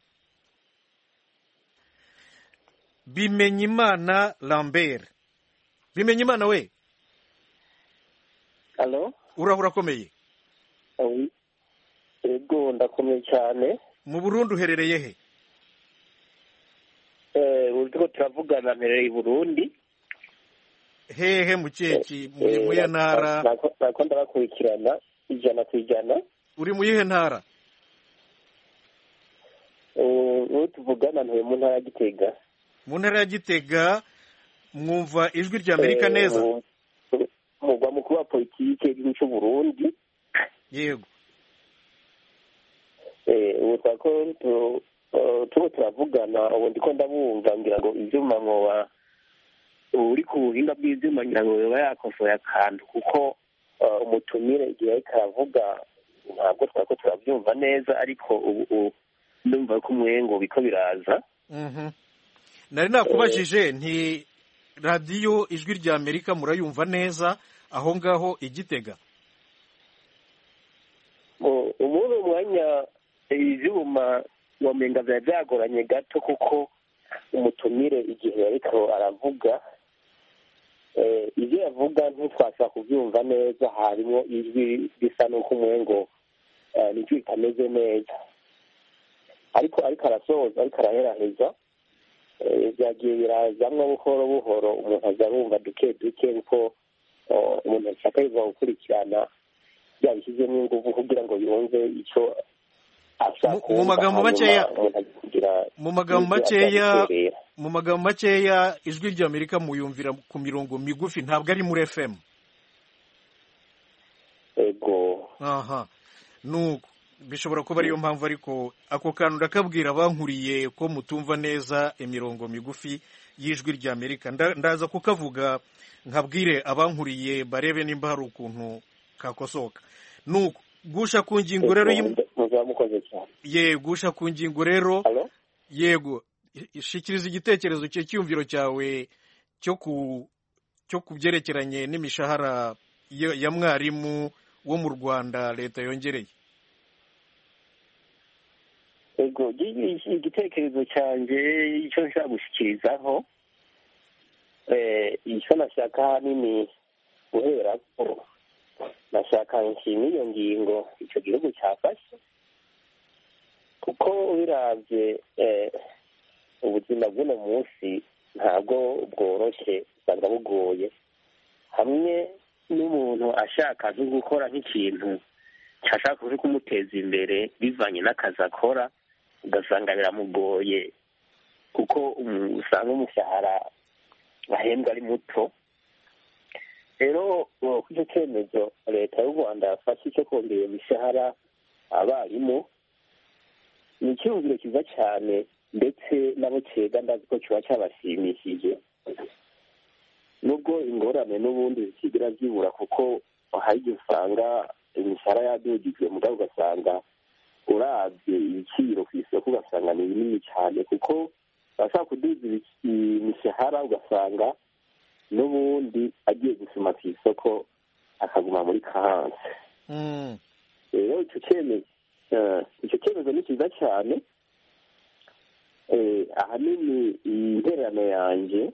Bimenyimana Lambert. Bimenyimana we. Halo? Urahura komeye? Oui. Ego ndakomeye cyane. Mu Burundi uherereye he? Eh, uriko turavugana mpereye i Burundi. Hehe mu cyeki mu ya ntara? Nako ndabakurikirana ijana ku ijana. Uri mu yihe ntara? Eh, uwo tuvugana ntuye mu ntara ya Gitega. Mu ntara ya Gitega mwumva ijwi ry'Amerika neza? Mugwa mukuru wa politike y'igihugu cy'u Burundi. Yego. Eh, ubu twako tuba turavugana, ubu ndiko ndabumva ngira ngo ivyuma nkoba uri ku buhinga bw'ivyuma ngira ngo yoba yakosoye akantu, kuko umutumire igihe ariko aravuga ntabwo twari ko turabyumva neza ariko ubu ndumva ko umwengo biko biraza nari nakubajije nti radiyo ijwi rya amerika murayumva neza aho ngaho igitega muri uwo mwanya ibyuma wamenga biba byagoranye gato kuko umutumire igihe ariko aravuga ibyo yavuga ntitwashobora kubyumva neza harimo ijwi risa n'uko umwengo nicyo ritameze neza ariko ariko arasoza ariko araheraheza byagiye birazamwo buhoro buhoro umuntu aza arumva duke duke kuko umuntu ashaka yiva gukurikirana yabishyizemo ingufu kugira ngo yumve icyo ashaka mu magambo makeya mu magambo makeya mu magambo makeya ijwi rya amerika muyumvira ku mirongo migufi ntabwo ari muri F M ego aha nuko bishobora kuba ariyo mpamvu ariko ako kantu ndakabwira abankuriye ko mutumva neza imirongo migufi y'ijwi rya amerika ndaza kukavuga nkabwire abankuriye barebe nimba hari ukuntu kakosoka nuko gusha ku ngingo rero ye gusha ku ngingo rero yego shikiriza igitekerezo cye cyumviro cyawe cyo ku cyo kubyerekeranye n'imishahara ya mwarimu wo mu Rwanda leta yongereye ego igitekerezo cyanjye icyo nshaka gushyikirizaho icyo nashaka ahanini guhera ko nashaka nshima iyo ngingo icyo gihugu cyafashe kuko birabye ubuzima bw'uno munsi ntabwo bworoshye usanga bugoye hamwe n'umuntu ashaka nko gukora nk'ikintu cyashaka kuri kumuteza imbere bivanye n'akazi akora ugasanga biramugoye kuko usanga umushahara ahembwa ari muto rero kuri icyo cyemezo leta y'u rwanda yafashe cyo kongera imishahara abarimu ni icyumviro cyiza cyane ndetse nabo cyega ndazi ko kiba cyabashimishije nubwo ingorane n'ubundi zikigira zibura kuko hari igihe usanga imishahara yadugijwe mugabo ugasanga urabye ibiciro ku isoko ugasanga ni binini cyane kuko bashaka kuduza imishahara ugasanga n'ubundi agiye gusoma ku isoko akaguma muri kahanse rero icyo cyemezo icyo cyemezo ni cyiza cyane ahanini intererano yanjye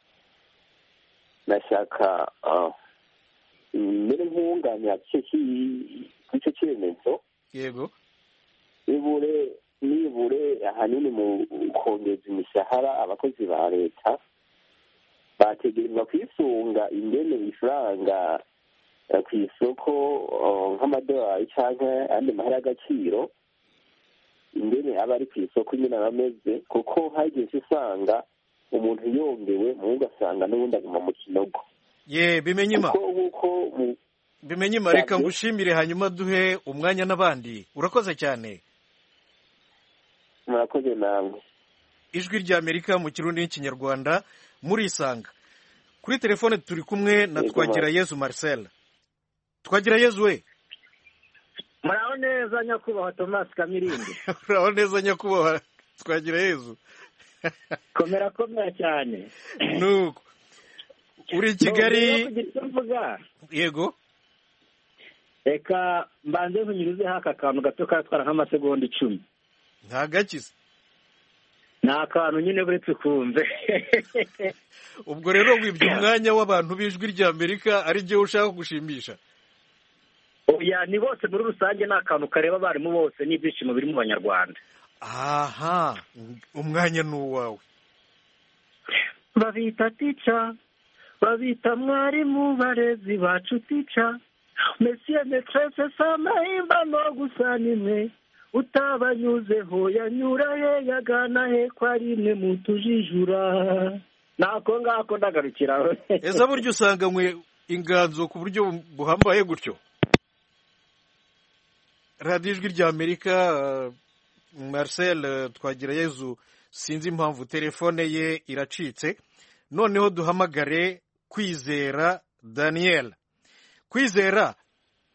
nashaka mbere nk'uwunganira icyo cyemezo yego nibure nibure ahanini mu kongeza imishahara abakozi ba leta bategerezwa kwisunga ingene bifaranga ku isoko nk'amadolari cyangwa andi mahera y'agaciro ingene aba ari ku isoko nyine aba ameze kuko hagiye usanga umuntu yongewe mu ugasanga n'ubundi aguma mu kinogo ye bimenyima bimenyima reka ngushimire hanyuma duhe umwanya n'abandi urakoze cyane murakoze namwe ijwi rya amerika mu kirundi n'ikinyarwanda murisanga kuri telefone turi kumwe na Twagirayezu Marcel Twagirayezu we muraho neza nyakubahwa Thomas Kamirindi muraho neza nyakubahwa Twagirayezu komera komera cyane nuko uri Kigali yego reka mbanze nkunyuruze haka kantu gato katwara nk'amasegonda icumi ntagakize ni akantu nyine buretse kumve ubwo rero wibye umwanya w'abantu b'ijwi rya amerika ari byo ushaka gushimisha oya ni bose muri rusange ni akantu kareba abarimu bose n'ibyishimo biri mu banyarwanda aha umwanya ni uwawe babita tica babita mwarimu barezi bacu tica mesiye metrese samahimba no gusa nimwe utabanyuzeho yanyura he yagana he ko ari imwe mu tujijura nako ngako ndagarukiraho eza buryo usanganywe inganzo ku buryo buhambaye gutyo radiyo ijwi rya amerika Marcel Twagirayezu sinzi impamvu telefone ye iracitse noneho duhamagare Kwizera Daniel Kwizera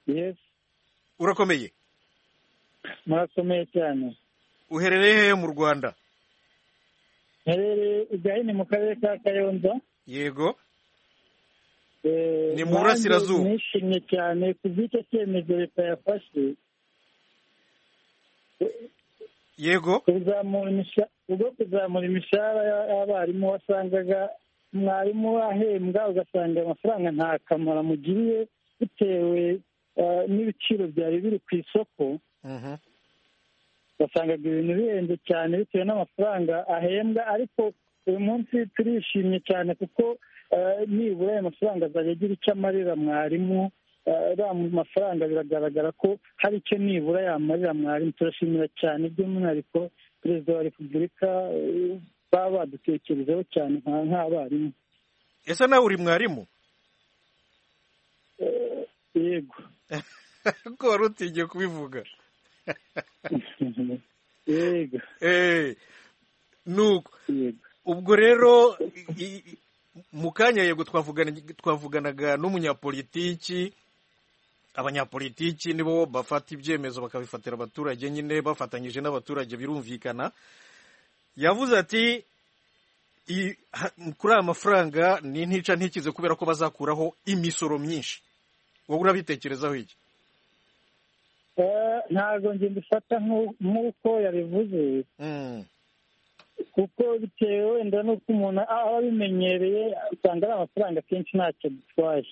yes urakomeye murakomeye cyane uherereye hehe mu Rwanda herereye igahini mu karere ka Kayonza yego ni mu burasirazuba nishimye cyane ku bw'icyo cyemezo leta yafashe yego ubwo kuzamura imishahara y'abarimu wasangaga mwarimu ahembwa ugasanga amafaranga nta kamaro amugiriye bitewe n'ibiciro byari biri ku isoko wasangaga ibintu bihenze cyane bitewe n'amafaranga ahembwa ariko uyu munsi turishimye cyane kuko nibura ayo mafaranga azajya agira icyo amarira mwarimu ariya mafaranga biragaragara ko hari icyo nibura yamarira mwarimu turashimira cyane by'umwihariko perezida wa repubulika baba badutekerezaho cyane nk'abarimu ese nawe uri mwarimu yego ko wari utigiye kubivuga yego nuko ubwo rero mu kanya yego twavuganaga n'umunyapolitiki abanyapolitiki nibo bafata ibyemezo bakabifatira abaturage nyine bafatanyije n'abaturage birumvikana yavuze ati kuri aya mafaranga ni ntica ntikize kubera ko bazakuraho imisoro myinshi wowe urabitekerezaho iki ntabwo njye mbifata nk'uko yabivuze kuko bitewe wenda n'uko umuntu aba abimenyereye usanga ari amafaranga akenshi ntacyo bitwaye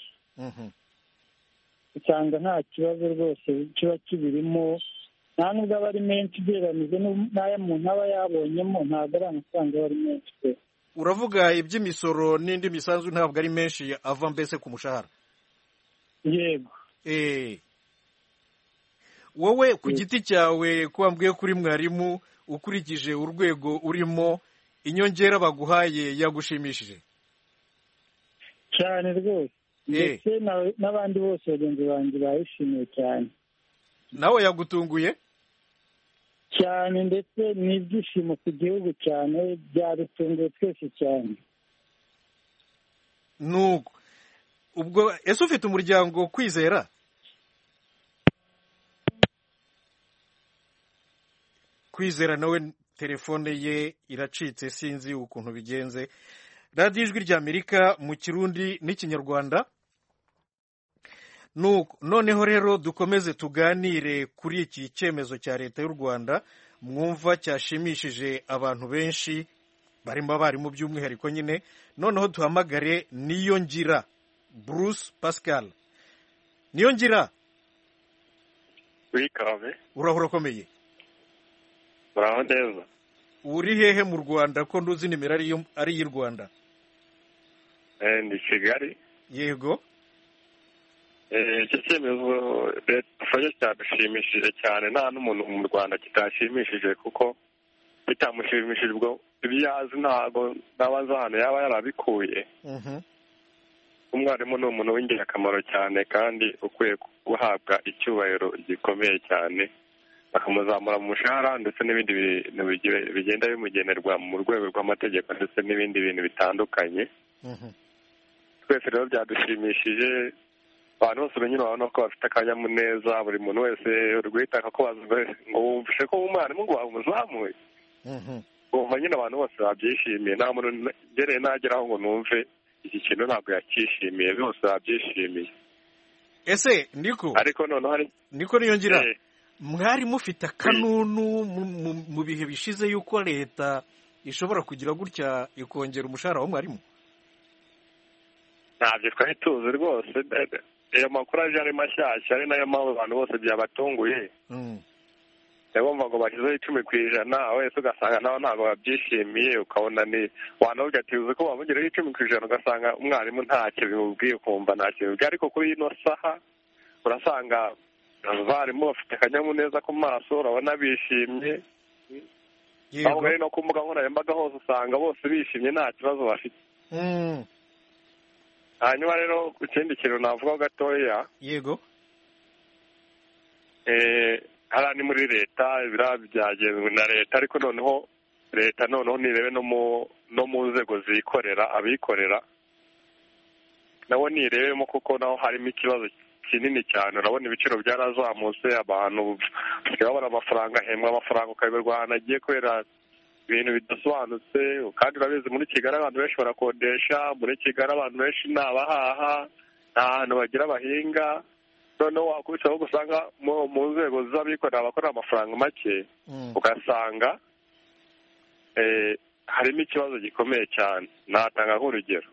usanga nta kibazo rwose kiba kibirimo nta nubwo aba ari menshi ugereranyije n'ayo umuntu aba yabonyemo ntabwo ari amafaranga aba ari menshi pe uravuga iby'imisoro n'indi misanzu ntabwo ari menshi ava mbese ku mushahara yego wowe ku giti cyawe ko wambwiye kuri mwarimu ukurikije urwego urimo inyongera baguhaye yagushimishije cyane rwose ndetse n'abandi bose bagenzi banjye bayishimiye cyane nawe yagutunguye cyane ndetse ni ibyishimo ku gihugu cyane byadutunguye twese cyane nuko ubwo ese ufite umuryango kwizera kwizera nawe telefone ye iracitse sinzi ukuntu bigenze radiyo ijwi ry'amerika mu kirundi n'ikinyarwanda noneho rero dukomeze tuganire kuri iki cyemezo cya leta y'u Rwanda mwumva cyashimishije abantu benshi barimo abarimu by'umwihariko nyine noneho duhamagare Niyongira Bruce Pascal Niyongira wikabe urahura ukomeye uraho neza uri hehe mu Rwanda ko nduzi nimero ari iy'u Rwanda ndi Kigali yego icyo cyemezo leta ifashe cyadushimishije cyane nta n'umuntu mu Rwanda kitashimishije kuko bitamushimishije ubwo ibyo azi ntabwo n'abaza ahantu yaba yarabikuye umwarimu ni umuntu w'ingirakamaro cyane kandi ukwiye guhabwa icyubahiro gikomeye cyane bakamuzamura mu mushahara ndetse n'ibindi bintu bigenda bimugenerwa mu rwego rw'amategeko ndetse n'ibindi bintu bitandukanye twese rero byadushimishije abantu bose nyine urabona ko bafite akanyamuneza buri muntu wese uri guhita akakubaza ngo wumvishe ko umwarimu ngo wamuzamuye wumva nyine abantu bose babyishimiye nta muntu ngereye nageraho ngo numve iki kintu ntabwo yakishimiye bose babyishimiye ese niko ariko noneho hari niko Niyongira mwari mufite akanunu mu bihe bishize yuko leta ishobora kugira gutya ikongera umushahara w'umwarimu ntabyo twari tuzi rwose ayo makuru aje ari mashyashya ari nayo mpamvu abantu bose byabatunguye ndabumva ngo bashyizeho icumi ku ijana wese ugasanga nawe ntabwo babyishimiye ukabona ni wanavuga ati uzi ko wamugeraho icumi ku ijana ugasanga umwarimu ntacyo bimubwiye ukumva ntacyo bimubwiye ariko kuri ino saha urasanga abarimu bafite akanyamuneza ku maso urabona bishimye aho bari no ku mbuga nkoranyambaga hose usanga bose bishimye nta kibazo bafite hanyuma rero ku kindi kintu navuga gatoya yego hariya ni muri leta biriya byagenzwe na leta ariko noneho leta noneho nirebe no mu nzego zikorera abikorera nabo nirebemo kuko naho harimo ikibazo kinini cyane. Urabona ibiciro byarazamutse, abantu babona amafaranga ahembwa amafaranga ukayoberwa ahantu agiye kubera ibintu bidasobanutse. Kandi urabizi muri Kigali abantu benshi barakodesha, muri Kigali abantu benshi ni abahaha, nta hantu bagira bahinga. Noneho wakubise aho usanga mu nzego z'abikorera abakorera amafaranga make, ugasanga harimo ikibazo gikomeye cyane. Natanga nk'urugero,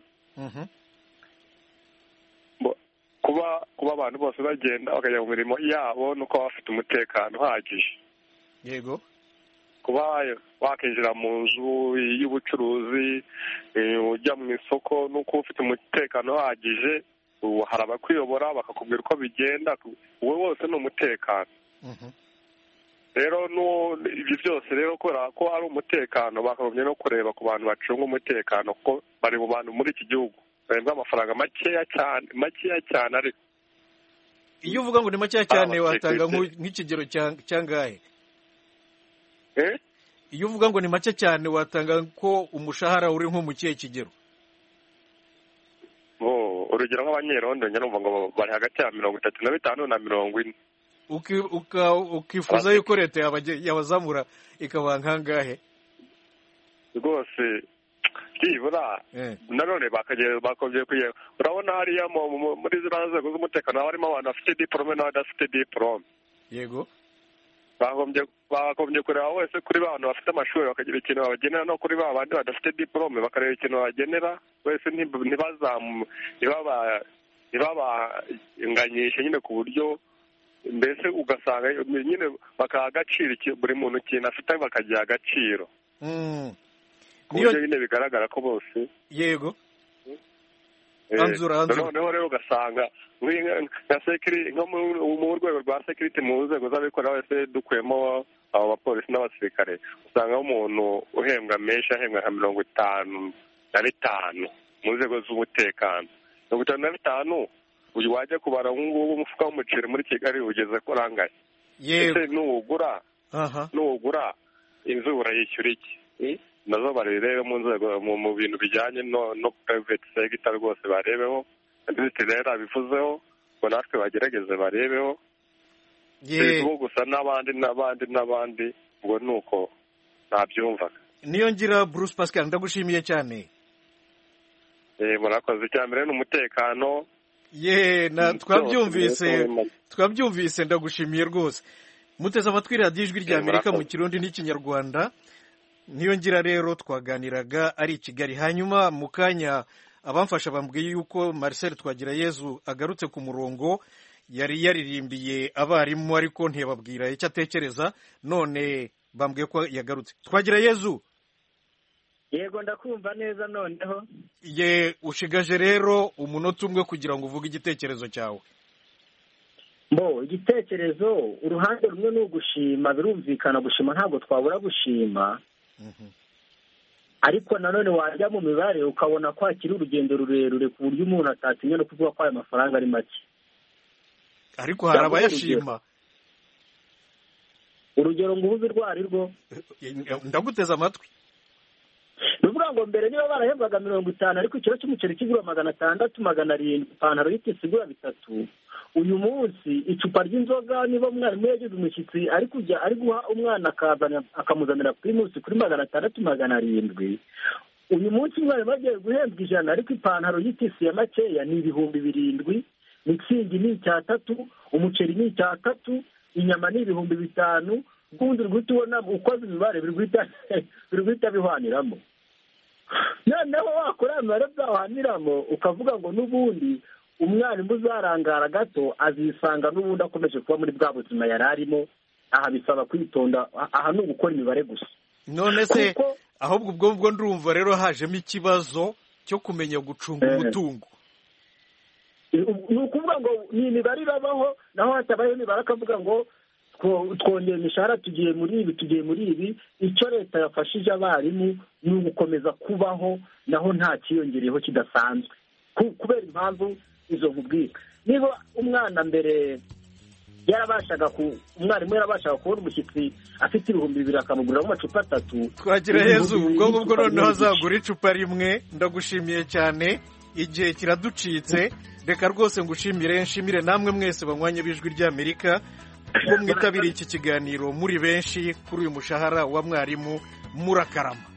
kuba kuba abantu bose bagenda bakajya mu mirimo yabo nuko baba bafite umutekano uhagije. Yego. Kuba wakinjira mu nzu y'ubucuruzi, ujya mu isoko nuko ufite umutekano uhagije, hari abakuyobora bakakubwira uko bigenda, wowe wose ni umutekano. Rero ibyo byose rero kubera ko ari umutekano, bakagombye no kureba ku bantu bacunga umutekano kuko bari mu bantu muri iki gihugu bahembwa amafaranga makeya cyane makeya cyane. Ariko iyo uvuga ngo ni makeya cyane watanga nk'ikigero cyangahe? Eh? Iyo uvuga ngo ni make cyane watanga ko umushahara uri nko mu kihe kigero? Oh, urugero nk'abanyerondo nyarumva ngo bari hagati ya mirongo itatu na bitanu na mirongo ine. Ukifuza yuko leta yabazamura ikabaha nkangahe? Rwose byibura nanone bakongeye kuye. Urabona hariya muri ziriya nzego z'umutekano harimo abantu bafite diporome n'abadafite diporome. Yego. Bagombye kureba wese kuri ba bantu bafite amashuri bakagira ikintu babagenera, no kuri ba bandi badafite diporome bakareba ikintu babagenera, wese ntibabanganyishe nyine ku buryo mbese ugasanga nyine bakaha agaciro buri muntu ikintu afite bakagiha agaciro ku buryo nyine bigaragara ko bose. Yego. Noneho rero ugasanga nka sekiri nko mu rwego rwa sekiriti mu nzego z'abikorera wese dukuyemo abo bapolisi n'abasirikare, usanga umuntu uhembwa menshi ahembwa nka mirongo itanu na bitanu mu nzego z'umutekano. Mirongo itanu na bitanu uyu wajya kubara ngubu umufuka w'umuceri muri Kigali ugeze ko rangaye. Ese nuwugura nuwugura inzu urayishyura iki? Nazo barebe mu nzego mu bintu bijyanye no no private sector rwose barebeho. Ndetse rero abivuzeho ngo natwe bagerageze barebeho. Yego gusa n'abandi n'abandi n'abandi ngo nuko ntabyumvaga. Niyo ngira Bruce Pascal ndagushimiye cyane. Eh murakoze cyane n'umutekano. Ye na twabyumvise twabyumvise ndagushimiye rwose. Muteze amatwi radiyo Ijwi rya Amerika mu Kirundi n'Ikinyarwanda. Niyo ngira rero twaganiraga ari i Kigali. Hanyuma mu kanya abamfasha bambwiye yuko Marcel Twagirayezu agarutse ku murongo, yari yaririmbiye abarimu ariko ntiyababwira icyo atekereza, none bambwiye ko yagarutse. Twagirayezu. Yego ndakumva neza noneho. Ye ushigaje rero umunota umwe kugira ngo uvuge igitekerezo cyawe. Bo igitekerezo uruhande rumwe ni ugushima, birumvikana gushima ntabwo twabura gushima. Ariko nanone wajya mu mibare ukabona ko hakiri urugendo rurerure ku buryo umuntu atatinya no kuvuga ko ayo mafaranga ari make. Ariko hari abayashima. Urugero ngubuze rwari rwo ndaguteza amatwi. Nuvuga ngo mbere niba barahembwaga mirongo itanu ariko ikiro cy'umuceri kigura magana atandatu magana arindwi, ipantaro y'itisi igura bitatu. Uyu munsi icupa ry'inzoga niba mwarimu yagize umushyitsi ari kujya ari guha umwana akazana akamuzanira kuri munsi kuri magana atandatu magana arindwi. Uyu munsi mwarimu agiye guhembwa ijana ariko ipantaro y'itisi ya makeya ni ibihumbi birindwi, mitsingi ni icyatatu, umuceri ni icyatatu, inyama ni ibihumbi bitanu. Kundi rwita ubona ukoze imibare biri guhita bihwaniramo. Noneho wakora imibare byahaniramo ukavuga ngo n'ubundi umwarimu uzarangara gato azisanga n'ubundi akomeje kuba muri bwa buzima yari arimo. Aha bisaba kwitonda, aha ni ugukora imibare gusa. None se ahubwo ubwo ubwo ndumva rero hajemo ikibazo cyo kumenya gucunga umutungo. Ni ukuvuga ngo ni imibare irabaho, naho hatabayeho imibare akavuga ngo twongera imishahara tugiye muri ibi tugiye muri ibi. Icyo leta yafashije abarimu ni ugukomeza kubaho, naho nta kiyongereyeho kidasanzwe kubera impamvu izo nkubwira. Niba umwana mbere yarabashaga ku umwarimu yarabashaga kubona umushyitsi afite ibihumbi bibiri akamugurira amacupa atatu. Twagirayezu ubwo ngubwo noneho azagura icupa rimwe. Ndagushimiye cyane. igihe kiraducitse reka rwose ngushimire nshimire namwe mwese banywanye b'ijwi ry'Amerika ko mwitabiriye iki kiganiro muri benshi kuri uyu mushahara wa mwarimu murakarama.